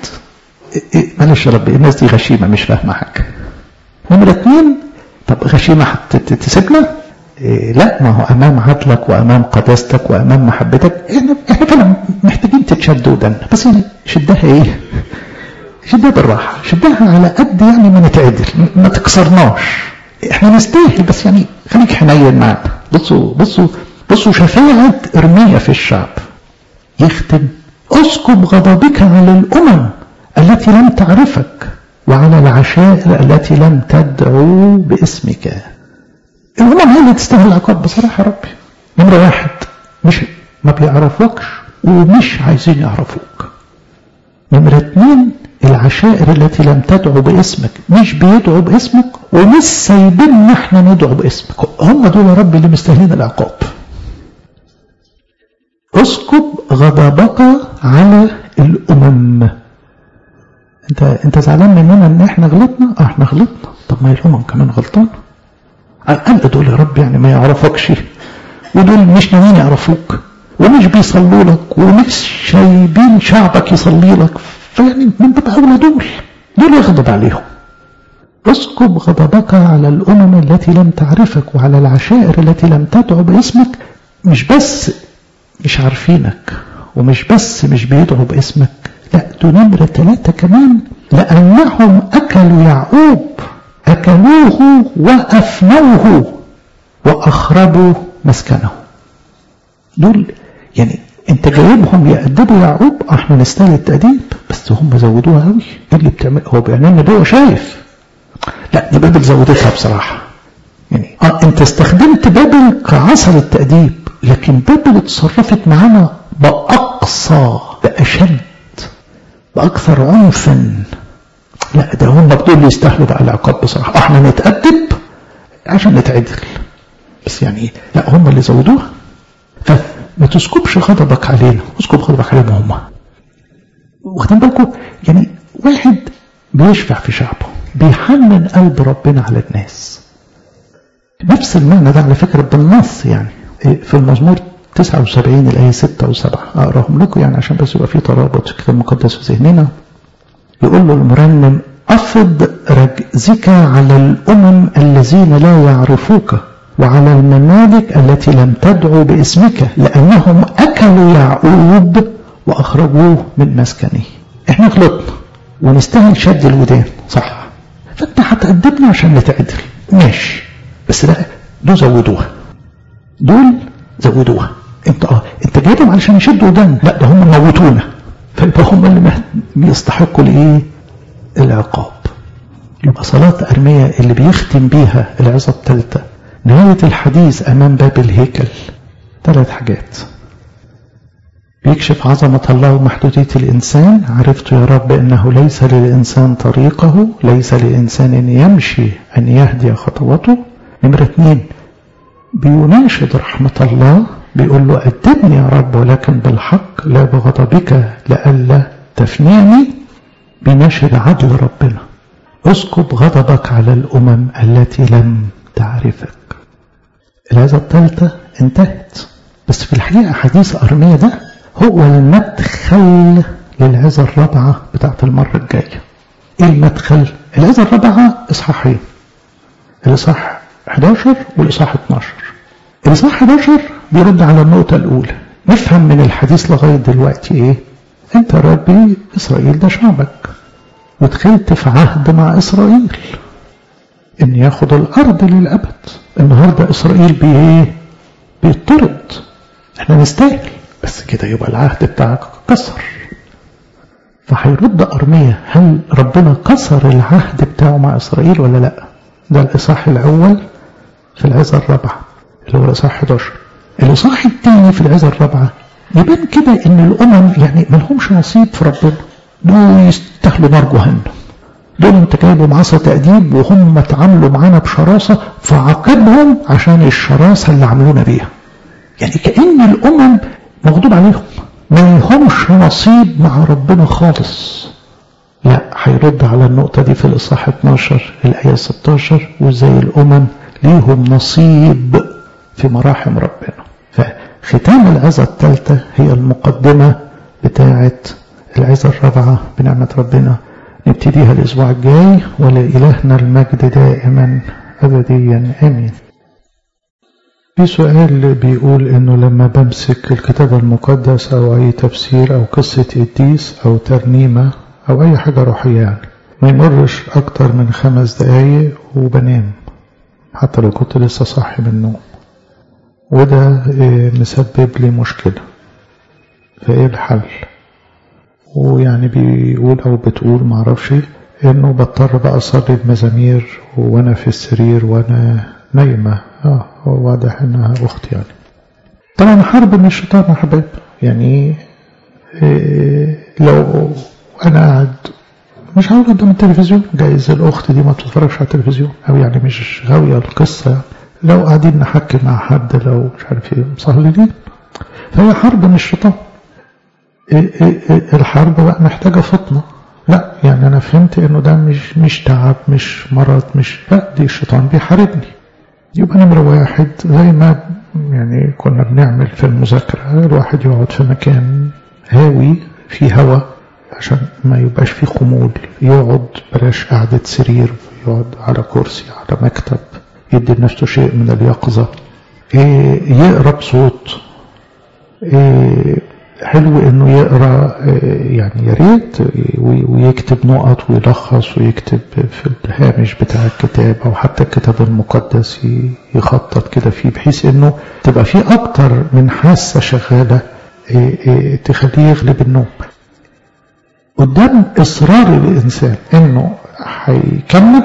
معلش يا رب الناس دي غشيمة مش فاهمة حاجة. نمرة اثنين، طب غشيمة تسيبنا؟ إيه لا، ما هو أمام عدلك وأمام قداستك وأمام محبتك احنا احنا كنا محتاجين تتشد ودنا، بس يعني شدها ايه؟ شدها بالراحة، شدها على قد يعني ما نتعدل، ما تكسرناش. احنا نستاهل، بس يعني خليك حنين معنا. بصوا بصوا بصوا شفاعة إرميا في الشعب. يختم: اسكب غضبك على الأمم التي لم تعرفك وعلى العشائر التي لم تدعو باسمك. الأمم هي اللي تستاهل العقاب بصراحة يا ربي. نمرة واحد، مش ما بيعرفوكش ومش عايزين يعرفوك. نمرة اثنين، العشائر التي لم تدعو باسمك، مش بيدعو باسمك ومش سايبيننا احنا ندعو باسمك. هم دول يا رب اللي مستاهلين العقاب. اسكب غضبك على الأمم. انت انت زعلان مننا ان احنا غلطنا؟ اه احنا غلطنا، طب ما الأمم كمان غلطان. على الأقل دول يا رب يعني ما يعرفكش، ودول مش ناويين يعرفوك، ومش بيصلوا لك، ومش شايبين شعبك يصلي لك، فيعني من باب أولى دول دول يغضب عليهم. اسكب غضبك على الأمم التي لم تعرفك وعلى العشائر التي لم تدعو باسمك. مش بس مش عارفينك، ومش بس مش بيدعوا باسمك، لا دول نمرة ثلاثة كمان، لأنهم أكلوا يعقوب، أكلوه وأفنوه وأخربوا مسكنه. دول يعني انت جايبهم يأدبوا يعقوب، احنا نستاهل التأديب، بس هم زودوها قوي. ايه اللي بتعمل؟ هو بيعمل نبوة شايف؟ لا دي بابل زودتها بصراحة. يعني اه انت استخدمت بابل كعصا للتأديب، لكن بابل اتصرفت معانا بأقصى، بأشد، بأكثر عنفا. لا ده هم دول اللي يستاهلوا بقى العقاب بصراحة. احنا نتأدب عشان نتعدل، بس يعني لا هم اللي زودوها. فما تسكبش غضبك علينا، اسكب غضبك عليهم هم. واخدين بالكم؟ يعني واحد بيشفع في شعبه، بيحنن قلب ربنا على الناس. نفس المعنى ده على فكرة بالنص، يعني في المزمور تسعة وسبعين الآية ستة وسبعة، أقراهم لكم يعني عشان بس يبقى في ترابط في الكتاب المقدس في ذهننا. يقول له المرنم: أفض رجزك على الأمم الذين لا يعرفوك وعلى الممالك التي لم تدعو باسمك، لأنهم أكلوا يعقوب وأخرجوه من مسكنه. احنا غلطنا ونستاهل شد الودان، صح، فانت هتأدبنا عشان نتعدل، ماشي، بس لا دول زودوها، دول زودوها. انت اه انت جايبهم علشان يشدوا ودان، لا ده هم موتونا، فيبقى هم اللي بيستحقوا الايه؟ العقاب. يبقى صلاة أرميا اللي بيختم بيها العظة الثالثة، نهاية الحديث أمام باب الهيكل، ثلاث حاجات: بيكشف عظمة الله ومحدودية الإنسان. عرفت يا رب أنه ليس للإنسان طريقه، ليس لإنسان أن يمشي أن يهدي خطوته. نمرة اثنين، بيناشد رحمة الله، بيقول له أدبني يا رب ولكن بالحق لا بغضبك لئلا تفنيني. بيناشد عدل ربنا، اسكب غضبك على الأمم التي لم تعرفك. العظة الثالثة انتهت، بس في الحقيقة حديث أرميا ده هو المدخل للعظة الرابعة بتاعت المرة الجاية. ايه المدخل؟ العظة الرابعة اصحاحين، الاصحاح احد عشر والاصحاح اتناشر. الاصحاح احد عشر بيرد على النقطة الأولى، نفهم من الحديث لغاية دلوقتي ايه؟ انت ربي إسرائيل ده شعبك، ودخلت في عهد مع إسرائيل ان ياخد الأرض للأبد. النهاردة إسرائيل بايه؟ بيطرد، احنا نستاهل، بس كده يبقى العهد بتاعك كسر. فهيرد أرميا، هل ربنا كسر العهد بتاعه مع إسرائيل ولا لا؟ ده الإصحاح الأول في العظة الرابعة اللي هو الإصحاح احد عشر. الإصحاح الثاني في العظة الرابعة يبان كده ان الأمم يعني ملهمش نصيب في ربنا، دول يستاهلوا نار جهنم، دول انت جايبهم عصا تأديب وهم اتعاملوا معانا بشراسة فعاقبهم عشان الشراسة اللي عملونا بيها. يعني كأن الأمم مغضوب عليهم، ما لهمش نصيب مع ربنا خالص. لا، هيرد على النقطة دي في الإصحاح اتناشر الآية ستاشر، وزي الأمم ليهم نصيب في مراحم ربنا. فختام العظة الثالثة هي المقدمة بتاعة العظة الرابعة بنعمة ربنا. نبتديها الأسبوع الجاي، ولإلهنا المجد دائما أبديا آمين. في سؤال بيقول إنه لما بمسك الكتاب المقدس أو أي تفسير أو قصة قديس أو ترنيمة أو أي حاجة روحية يعني ما يمرش أكتر من خمس دقايق وبنام حتى لو كنت لسه صاحي من النوم، وده مسبب لي مشكلة. فإيه الحل؟ ويعني بيقول أو بتقول معرفش إنه بضطر بقى أصلي المزامير وأنا في السرير وأنا نايمة. آه هو واضح إنها أختي يعني. طبعا حرب من الشيطان يا حبايب. يعني إيه لو أنا قاعد مش هقول قدام التلفزيون، جايز الأخت دي ما تتفرجش على التلفزيون أو يعني مش غاوية القصة يعني. لو قاعدين نحكي مع حد لو مش عارف ايه مصهللين، فهي حرب من الشيطان. إيه إيه إيه الحرب بقى محتاجة فطنة. لا يعني أنا فهمت إنه ده مش مش تعب مش مرض مش لا، دي الشيطان بيحاربني. يبقى نمرة واحد زي ما يعني كنا بنعمل في المذاكرة، الواحد يقعد في مكان هاوي فيه هوا عشان ما يبقاش فيه خمول، يقعد بلاش قعدة سرير، يقعد على كرسي على مكتب، يدي لنفسه شيء من اليقظة، إيه يقرأ بصوت. إيه حلو انه يقرأ إيه يعني يا ريت ويكتب نقط ويلخص ويكتب في الهامش بتاع الكتاب او حتى الكتاب المقدس يخطط كده فيه، بحيث انه تبقى فيه اكتر من حاسة شغالة إيه إيه تخليه يغلب النوم. قدام اصرار الانسان انه هيكمل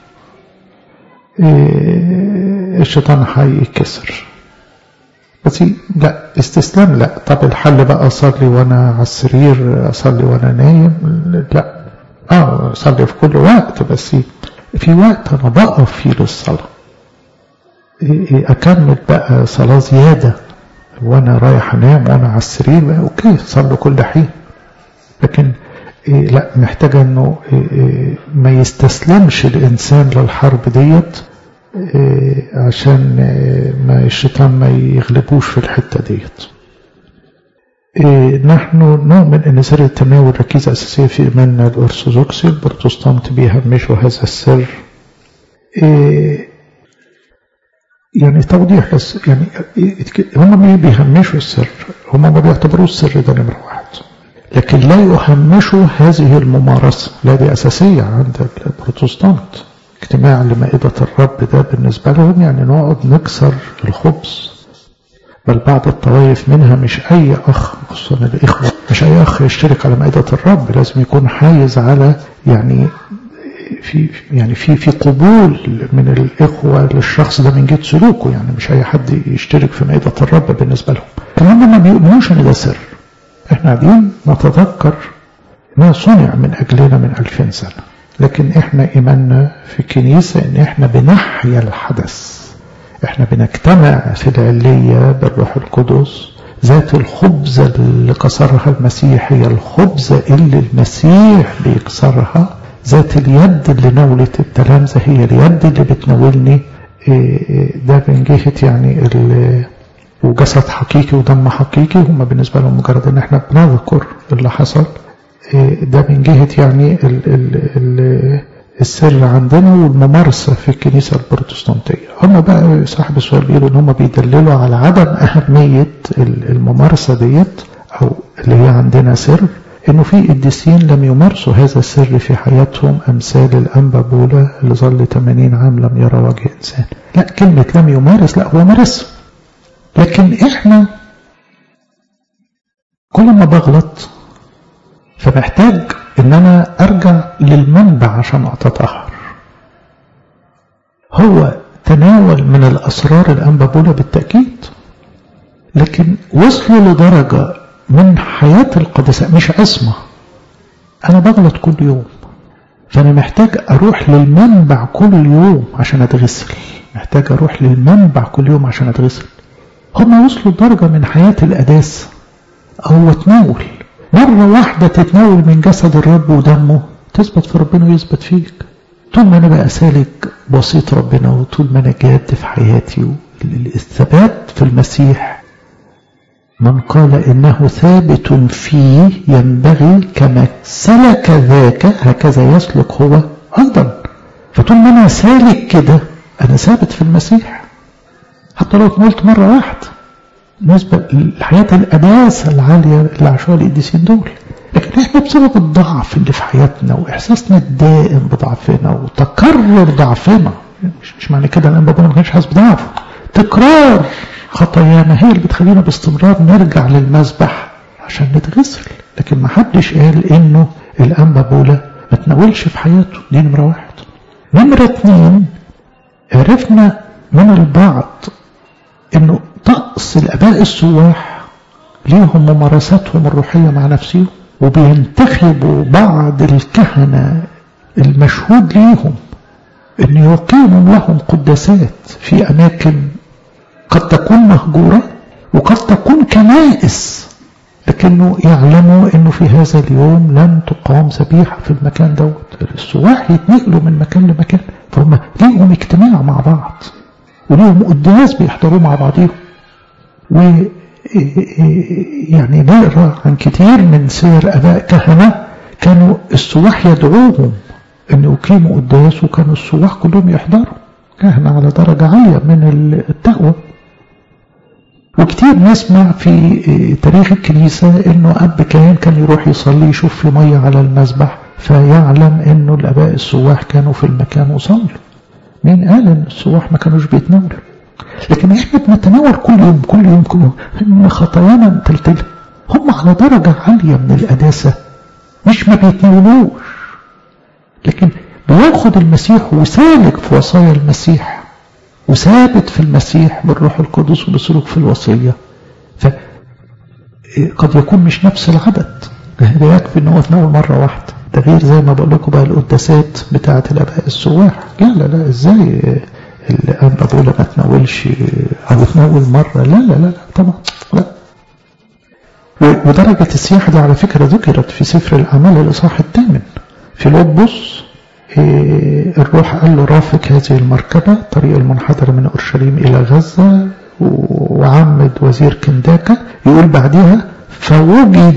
إيه الشيطان هيكسر. بس لا استسلام لا. طب الحل بقى اصلي وانا على السرير، اصلي وانا نايم؟ لا اه اصلي في كل وقت، بس في وقت انا بقف فيه للصلاة. إيه اكمل بقى صلاة زيادة وانا رايح انام وانا على السرير بقى اوكي صلي كل حين. لكن إيه لا، محتاجة انه إيه ما يستسلمش الانسان للحرب ديت إيه عشان إيه ما الشيطان ما يغلبوش في الحتة ديت. إيه نحن نؤمن ان سر التناول ركيزة اساسية في ايماننا الارثوذكسي. البروتستانت بيهمشوا هذا السر. إيه يعني توضيح بس، يعني هم ما بيهمشوا السر، هم ما بيعتبروا السر ده نمرة واحد، لكن لا يهمشوا هذه الممارسة. لا دي أساسية عند البروتستانت. اجتماع لمائدة الرب ده بالنسبة لهم يعني نقعد نكسر الخبز. بل بعض الطوائف منها مش أي أخ، خصوصا الإخوة، مش أي أخ يشترك على مائدة الرب، لازم يكون حايز على يعني في يعني في في قبول من الإخوة للشخص ده من جهة سلوكه. يعني مش أي حد يشترك في مائدة الرب بالنسبة لهم. كمان ما بيؤمنوش إن ده سر. احنا قاعدين نتذكر ما صنع من أجلنا من ألفين سنة، لكن احنا إيماننا في الكنيسة ان احنا بنحيا الحدث. احنا بنجتمع في العلية بالروح القدس. ذات الخبزة اللي كسرها المسيح هي الخبزة اللي المسيح بيكسرها. ذات اليد اللي نولت التلامذة هي اليد اللي بتناولني. ده من جهة يعني وجسد حقيقي ودم حقيقي، هم بالنسبة لهم مجرد ان احنا بنذكر اللي حصل. ده من جهة يعني ال ال ال السر عندنا والممارسة في الكنيسة البروتستانتية. هم بقى صاحب السؤال بيقولوا ان هم بيدللوا على عدم أهمية الممارسة ديت او اللي هي عندنا سر، انه في قديسين لم يمارسوا هذا السر في حياتهم، امثال الانبا بولا اللي ظل ثمانين عام لم يرى وجه انسان. لا، كلمة لم يمارس، لا هو مارسها. لكن احنا كل ما بغلط فمحتاج ان انا ارجع للمنبع عشان اتطهر. هو تناول من الاسرار الانبا بولا بالتأكيد، لكن وصلوا لدرجة من حياة القداسة مش عصمة. انا بغلط كل يوم، فانا محتاج اروح للمنبع كل يوم عشان اتغسل، محتاج اروح للمنبع كل يوم عشان اتغسل. هم وصلوا لدرجة من حياة القداسة. هو تناول مرة واحدة، تتناول من جسد الرب ودمه، تثبت في ربنا ويثبت فيك. طول ما انا بقى سالك بسيط ربنا، وطول ما انا جاد في حياتي، الثبات في المسيح. من قال انه ثابت فيه ينبغي كما سلك ذاك هكذا يسلك هو ايضا. فطول ما انا سالك كده انا ثابت في المسيح، حتى لو اتناولت مرة واحدة بالنسبة لحياة القداسة العالية اللي عاشوها القديسين دول. لكن احنا بسبب الضعف اللي في حياتنا واحساسنا الدائم بضعفنا وتكرر ضعفنا، مش, مش معنى كده ان الانبا ما كانش حاسس بضعفه، تكرار خطايانا هي اللي بتخلينا باستمرار نرجع للمذبح عشان نتغسل. لكن ما حدش قال انه الانبا بولا ما تناولش في حياته. دي نمرة واحد. نمرة اتنين، عرفنا من البعض انه طقس الاباء السواح ليهم ممارساتهم الروحية مع نفسهم، وبينتخبوا بعض الكهنة المشهود ليهم ان يقيموا لهم قداسات في اماكن قد تكون مهجورة وقد تكون كنائس، لكنه يعلموا انه في هذا اليوم لن تقام ذبيحة في المكان دوت. السواح يتنقلوا من مكان لمكان، فهم ليهم اجتماع مع بعض وليهم قداس بيحضروا مع بعضهم. و يعني نقرا عن كتير من سير اباء كهنه كانوا السواح يدعوهم ان يقيموا قداس، وكانوا السواح كلهم يحضروا، كهنه على درجه عاليه من التقوى. وكتير نسمع في تاريخ الكنيسه انه اب كاهن كان يروح يصلي يشوف في ميه على المذبح فيعلم انه الاباء السواح كانوا في المكان وصلوا. مين قال ان السواح ما كانوش بيتناولوا؟ لكن احنا بنتناول كل يوم كل يوم كل يوم ان خطايانا متلتله. هم على درجه عاليه من القداسه، مش ما بيتناولوش، لكن بياخد المسيح وسالك في وصايا المسيح وثابت في المسيح بالروح القدس وبسلوك في الوصيه. فقد يكون مش نفس العدد، ده يكفي ان هو يتناول مره واحده. ده غير زي ما بقول لكم بقى القداسات بتاعه الاباء السواح. لا لا لا، ازاي الانبا بولا ما تناولش او تناول مره؟ لا لا لا طبعا لا. ودرجه السياحه دي على فكره ذكرت في سفر الاعمال الاصحاح الثامن. في لوبوس الروح قال له رافق هذه المركبه طريق المنحدر من اورشليم الى غزه، وعمد وزير كنداكا يقول بعدها فوجد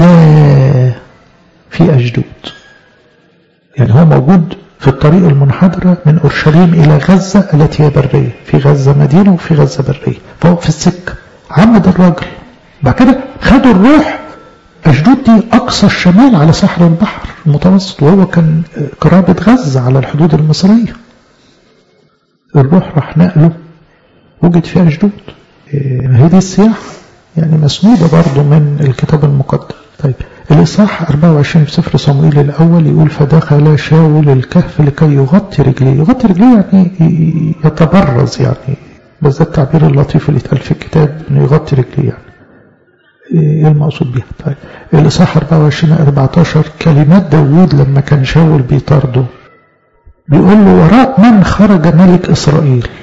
في أشدود. يعني هو موجود في الطريق المنحدرة من أورشليم إلى غزة التي هي برية، في غزة مدينة وفي غزة برية، فهو في السكة عمد الراجل. بعد كده خدوا الروح. أشدود دي أقصى الشمال على ساحل البحر المتوسط، وهو كان قرابة غزة على الحدود المصرية. الروح راح نقله وجد في أشدود. هي دي السياحة يعني مسنودة برضو من الكتاب المقدس. طيب الإصحاح أربعة وعشرين في سفر صموئيل الأول يقول فدخل شاول الكهف لكي يغطي رجليه. يغطي رجليه يعني يتبرز، يعني بس ده التعبير اللطيف اللي اتقال في الكتاب انه يغطي رجليه. يعني ايه المقصود بيها؟ طيب الإصحاح أربعة وعشرين أربعة عشر كلمات داوود لما كان شاول بيطارده، بيقول له وراء من خرج ملك إسرائيل؟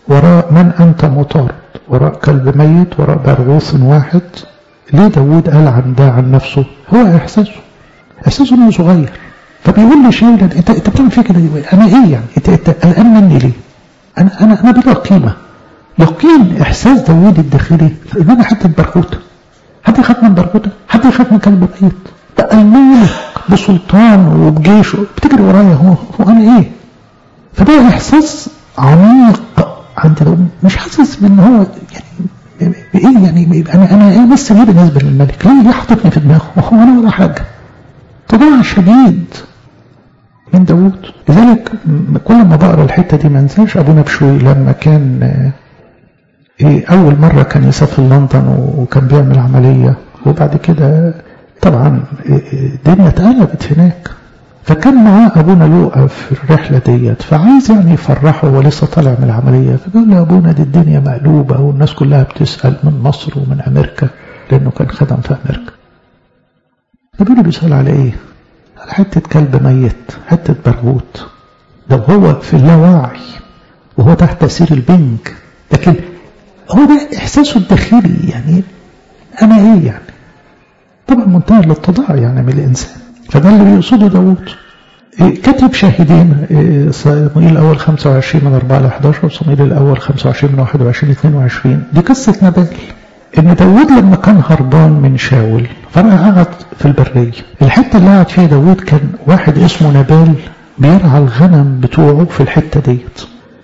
وراء من أنت مطارد، وراء كلب ميت، وراء برغوث واحد. ليه داود قال عن ده عن نفسه؟ هو إحساسه إحساسه إنه صغير، فبيقول لي شيء أنت أنت بتعمل فيه كده، أنا إيه يعني؟ أنت أنت قلقان مني ليه؟ أنا أنا أنا بلا قيمة. يقين إحساس داود الداخلي إن أنا حتى برغوثة، حد يخاف من برغوثة؟ حد يخاف من كلب ميت؟ بقى الملك بسلطان وبجيشه بتجري ورايا، هو هو أنا إيه؟ فده إحساس عميق عند داود، مش حاسس بأن هو يعني إيه يعني أنا أنا إيه بس ليه بالنسبة للملك؟ ليه ليه حاططني في دماغه؟ هو أنا ولا حاجة. طبعا شديد من داود. لذلك كل ما بقرا الحتة دي ما انساش أبونا بشوي لما كان إيه أول مرة كان يسافر لندن وكان بيعمل عملية، وبعد كده طبعا الدنيا اتقلبت هناك، فكان معاه أبونا لوقا في الرحلة ديت، فعايز يعني يفرحه ولسه طالع من العملية، فقال له أبونا دي الدنيا مقلوبة والناس كلها بتسأل من مصر ومن أمريكا، لأنه كان خدم في أمريكا. فبيقول له بيسأل على إيه؟ على حتة كلب ميت، حتة برغوث. ده هو في اللاوعي وهو تحت تأثير البنج، لكن هو ده إحساسه الداخلي، يعني أنا إيه يعني؟ طبعا منتهى الاتضاع يعني من الإنسان. فده اللي بيقصده داود. إيه كتب شاهدين، إيه صموئيل الأول خمسة وعشرين من أربعة إلى إحدى عشر، وصموئيل الأول خمسة وعشرين من واحد وعشرين إلى اثنين وعشرين. دي قصة نبال، إن داود لما كان هربان من شاول فأنا قعد في البرية. الحتة اللي قعد فيها داود كان واحد اسمه نبال بيرعى الغنم بتوعه في الحتة ديت،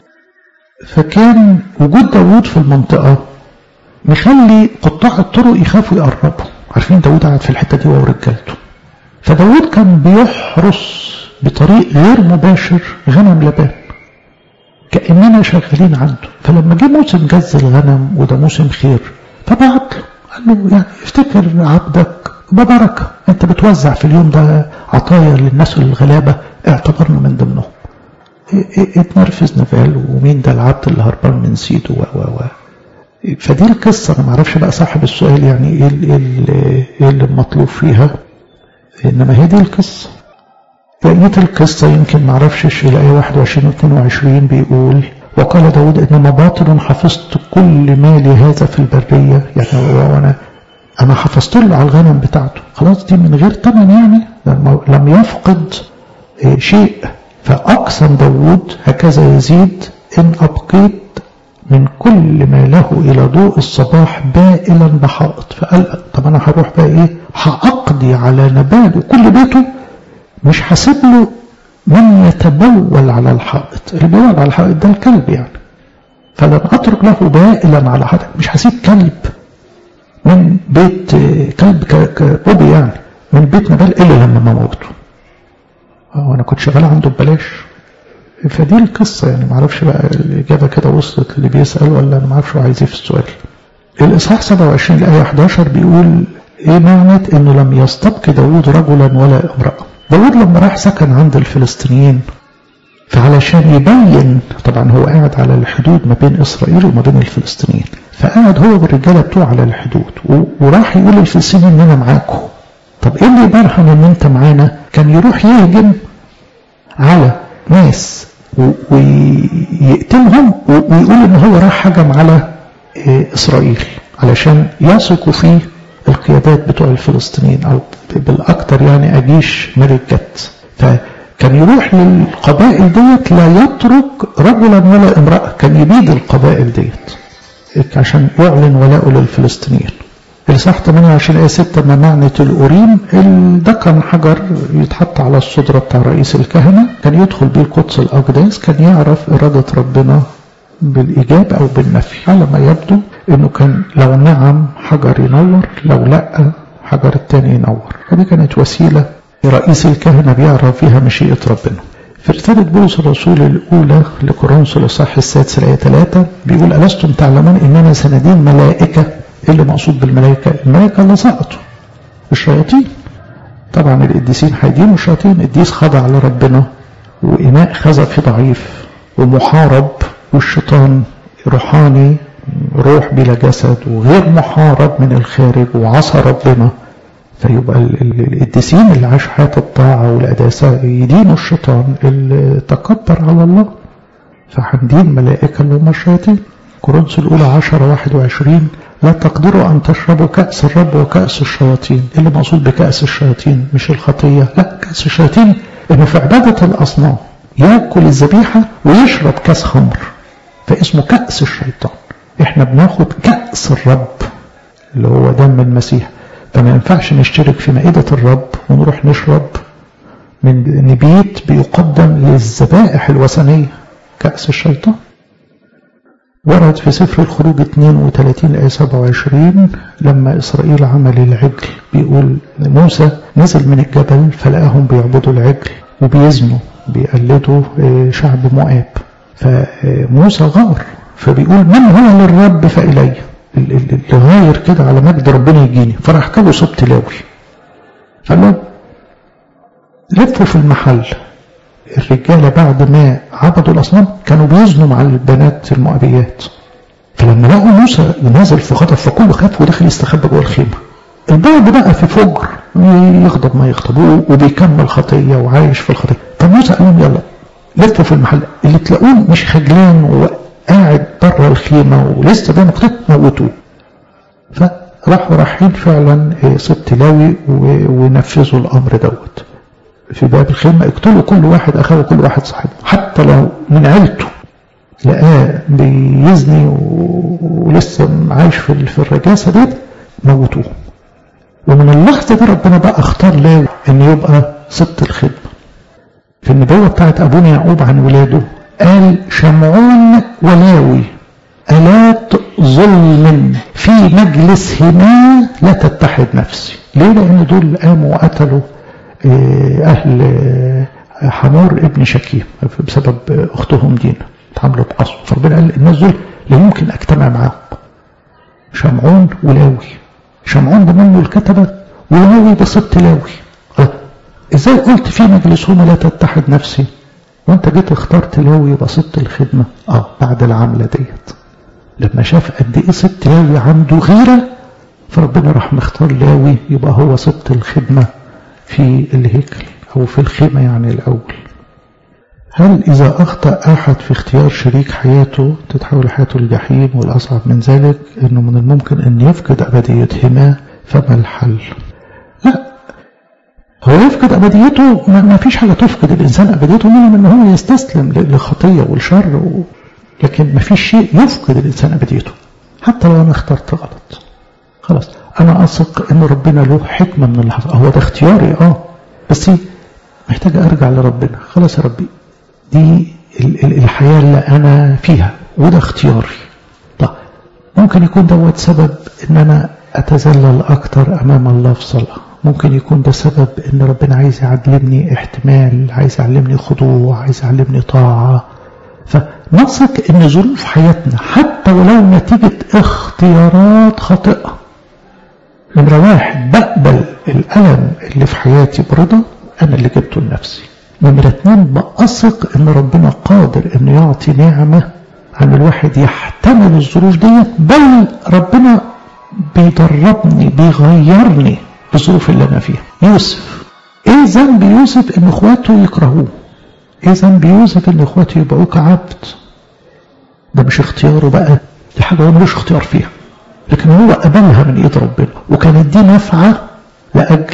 فكان وجود داود في المنطقة مخلي قطاع الطرق يخافوا يقربوا، عارفين داود قاعد في الحتة دي وهو رجالته. فداود كان بيحرس بطريق غير مباشر غنم لبان كأننا شغالين عنده. فلما جه موسم جز الغنم وده موسم خير فبعت له قال له يعني افتكر عبدك ببركة، انت بتوزع في اليوم ده عطايا للناس الغلابة، اعتبرنا من ضمنهم. اتنرفز نبال، ومين ده العبد اللي هربان من سيده و و و فدي القصة. انا معرفش بقى صاحب السؤال يعني ايه ايه اللي مطلوب فيها، انما هي دي القصة. بقية القصة يمكن معرفش الآية واحد وعشرين و اثنين وعشرين بيقول وقال داود إنما باطل حفظت كل مالي هذا في البرية، يعني وانا انا حفظت له على الغنم بتاعته، خلاص دي من غير ثمن يعني، لم يفقد شيء. فأقسم داود هكذا يزيد إن أبقيت من كل ما له إلى ضوء الصباح بائلا بحائط. فقال طب أنا هروح بقى إيه، هأقضي على نبال وكل بيته، مش حاسب له من يتبول على الحائط. اللي بيبول على الحائط ده الكلب يعني، فلن أترك له بائلا على حائط، مش هسيب كلب من بيت كلب كبوبي يعني من بيت نبال إلا لما موته. وأنا كنت شغال عنده ببلاش. فدي القصة يعني، معرفش بقى الإجابة كده وصلت اللي بيسأل ولا أنا معرفش هو عايز إيه في السؤال. الإصحاح سبعة وعشرين الآية إحدى عشر بيقول إيه معنى إنه لم يستبق داود رجلا ولا امرأة. داود لما راح سكن عند الفلسطينيين فعلشان يبين، طبعا هو قاعد على الحدود ما بين إسرائيل وما بين الفلسطينيين، فقاعد هو بالرجالة بتوع على الحدود وراح يقول للفلسطينيين إن أنا معاكم. طب إيه اللي يبرهن إن أنت معانا؟ كان يروح يهجم على ناس ويقتلهم ويقول إن هو راح هجم على إسرائيل علشان يثقوا فيه القيادات بتوع الفلسطينيين، أو بالأكثر يعني أجيش ملك جت. فكان يروح للقبائل ديت لا يترك رجلا ولا امرأة، كان يبيد القبائل ديت عشان يعلن ولاءه للفلسطينيين. الإصحاح ثمانية وعشرين آية ستة ما معنى الأوريم؟ ده كان حجر يتحط على الصدرة بتاع رئيس الكهنة، كان يدخل بيه القدس الأقداس، كان يعرف إرادة ربنا بالإيجاب أو بالنفي. على ما يبدو إنه كان لو نعم حجر ينور، لو لأ حجر التاني ينور. هذه كانت وسيلة رئيس الكهنة بيعرف فيها مشيئة ربنا. في رسالة بولس الرسول الأولى لكورنثوس الإصحاح السادس الآية ثلاثة بيقول ألستم تعلمون إننا سندين ملائكة. إيه اللي مقصود بالملائكة؟ الملائكة اللي سقطوا، الشياطين. طبعا القديسين هيدينوا الشياطين. القديس خضع لربنا وإناء خزفي ضعيف ومحارب، والشيطان روحاني روح بلا جسد وغير محارب من الخارج وعصى ربنا. فيبقى القديسين اللي عاش حياة الطاعة والقداسة يدينوا الشيطان اللي تكبر على الله. فحمدين ملائكة اللي هم الشياطين. كورنثوس الأولى عشرة واحد وعشرين لا تقدروا أن تشربوا كأس الرب وكأس الشياطين. اللي مقصود بكأس الشياطين مش الخطية، لا، كأس الشياطين إنه في عبادة الأصنام يأكل الذبيحة ويشرب كأس خمر، فاسمه كأس الشيطان. إحنا بناخد كأس الرب اللي هو دم المسيح، فما ينفعش نشترك في مائدة الرب ونروح نشرب من نبيت بيقدم للذبائح الوثنية، كأس الشيطان. ورد في سفر الخروج اثنين وثلاثين آية سبعة وعشرين لما إسرائيل عمل العجل، بيقول موسى نزل من الجبل فلقاهم بيعبدوا العجل وبيزنوا بيقلدوا شعب مؤاب، فموسى غار، فبيقول من هو للرب فإلي، اللي غاير كده على مجد ربنا يجيني، فراح كله سبت لاوي. فقال له لفوا في المحل. الرجالة بعد ما عبدوا الأصنام كانوا بيزنوا مع البنات المؤابيات، فلما لقوا موسى نازل في غضب فكله خاف ودخل يستخبى جوه الخيمة. البعض بقى في فجر يغضب ما يغضب وبيكمل خطية وعايش في الخطية. فموسى قال لهم يلا لفوا في المحل، اللي تلاقوه مش خجلان وقاعد بره الخيمة ولسه بين مقتل موتوه. فراحوا رايحين فعلا سبت لاوي ونفذوا الأمر دوت في باب الخيمة، اقتلوا كل واحد أخاه وكل واحد صاحبه، حتى لو من عيلته لقاه بيزني ولسه عايش في الرجاسة دي موتوه. ومن اللحظة دي ربنا بقى اختار لاوي ان يبقى سبت الخدمة. في النبوة بتاعت أبونا يعقوب عن ولاده قال شمعون ولاوي آلات ظلم في مجلسهما لا تتحد نفسي. ليه؟ لأن دول قاموا وقتلوا أهل حمور ابن شكيم بسبب أختهم دينا، اتعاملوا بقسوة. فربنا قال الناس دول لا يمكن أجتمع معهم. شمعون ولاوي، شمعون بمنه الكتبة ولاوي بسبت لاوي. ازاي قلت في مجلسهما لا تتحد نفسي وانت جيت اخترت لاوي بسبت الخدمة؟ اه بعد العملة ديت لما شاف قد ايه سبت لاوي عنده غيرة، فربنا راح مختار لاوي يبقى هو سبت الخدمة في الهيكل أو في الخيمة يعني الأول. هل إذا أخطأ أحد في اختيار شريك حياته تتحول حياته الجحيم، والأصعب من ذلك أنه من الممكن أن يفقد أبديتهما، فما الحل؟ لا، هو يفقد أبديته، ما فيش حاجة تفقد الإنسان أبديته منه من هو يستسلم للخطية والشر و... لكن ما فيش شيء يفقد الإنسان أبديته حتى لو أنا اخترت غلط. خلاص أنا أثق أن ربنا له حكمة من اللي حصل، هو ده اختياري آه بس محتاج أرجع لربنا. خلاص يا ربي دي الحياة اللي أنا فيها وده اختياري. طيب ممكن يكون دوت سبب أن أنا أتذلل أكتر أمام الله في صلاة، ممكن يكون ده سبب أن ربنا عايز يعلمني احتمال، عايز يعلمني خضوع، عايز يعلمني طاعة. فنثق أن ظروف حياتنا حتى ولو نتيجة اختيارات خاطئة، نمرة واحد بقبل الألم اللي في حياتي برضا أنا اللي جبته لنفسي. نمرة اتنين بأثق أن ربنا قادر أنه يعطي نعمة عن الواحد يحتمل الظروف دي، بل ربنا بيدربني بيغيرني بالظروف اللي أنا فيها. يوسف إيه ذنب يوسف أن إخواته يكرهوه؟ إيه ذنب يوسف أن إخواته يبقوه كعبد؟ ده مش اختياره بقى، دي حاجة هو ملوش اختيار فيها، لكن هو قبلها من ايد ربنا، وكانت دي نافعه لاجل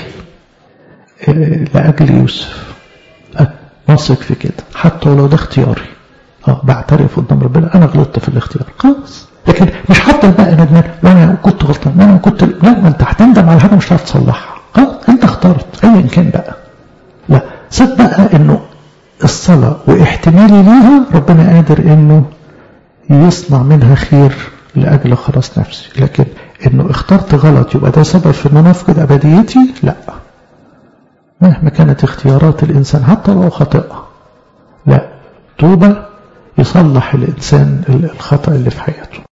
لاجل يوسف. أه نثق في كده حتى ولو ده اختياري، اه بعترف قدام ربنا انا غلطت في الاختيار خلاص. لكن مش حتى بقى ندمان وانا كنت غلطان وانا كنت لا، ما انت هتندم على حاجه مش هتعرف تصلحها، خلاص انت اخترت ايا كان بقى. لا صدق بقى انه الصلاه واحتمالي ليها ربنا قادر انه يصنع منها خير لأجل خلاص نفسي. لكن إنه اخترت غلط يبقى ده سبب في أن أنا أفقد أبديتي؟ لا، مهما كانت اختيارات الإنسان حتى لو خاطئة، لا، توبة يصلح الإنسان الخطأ اللي في حياته.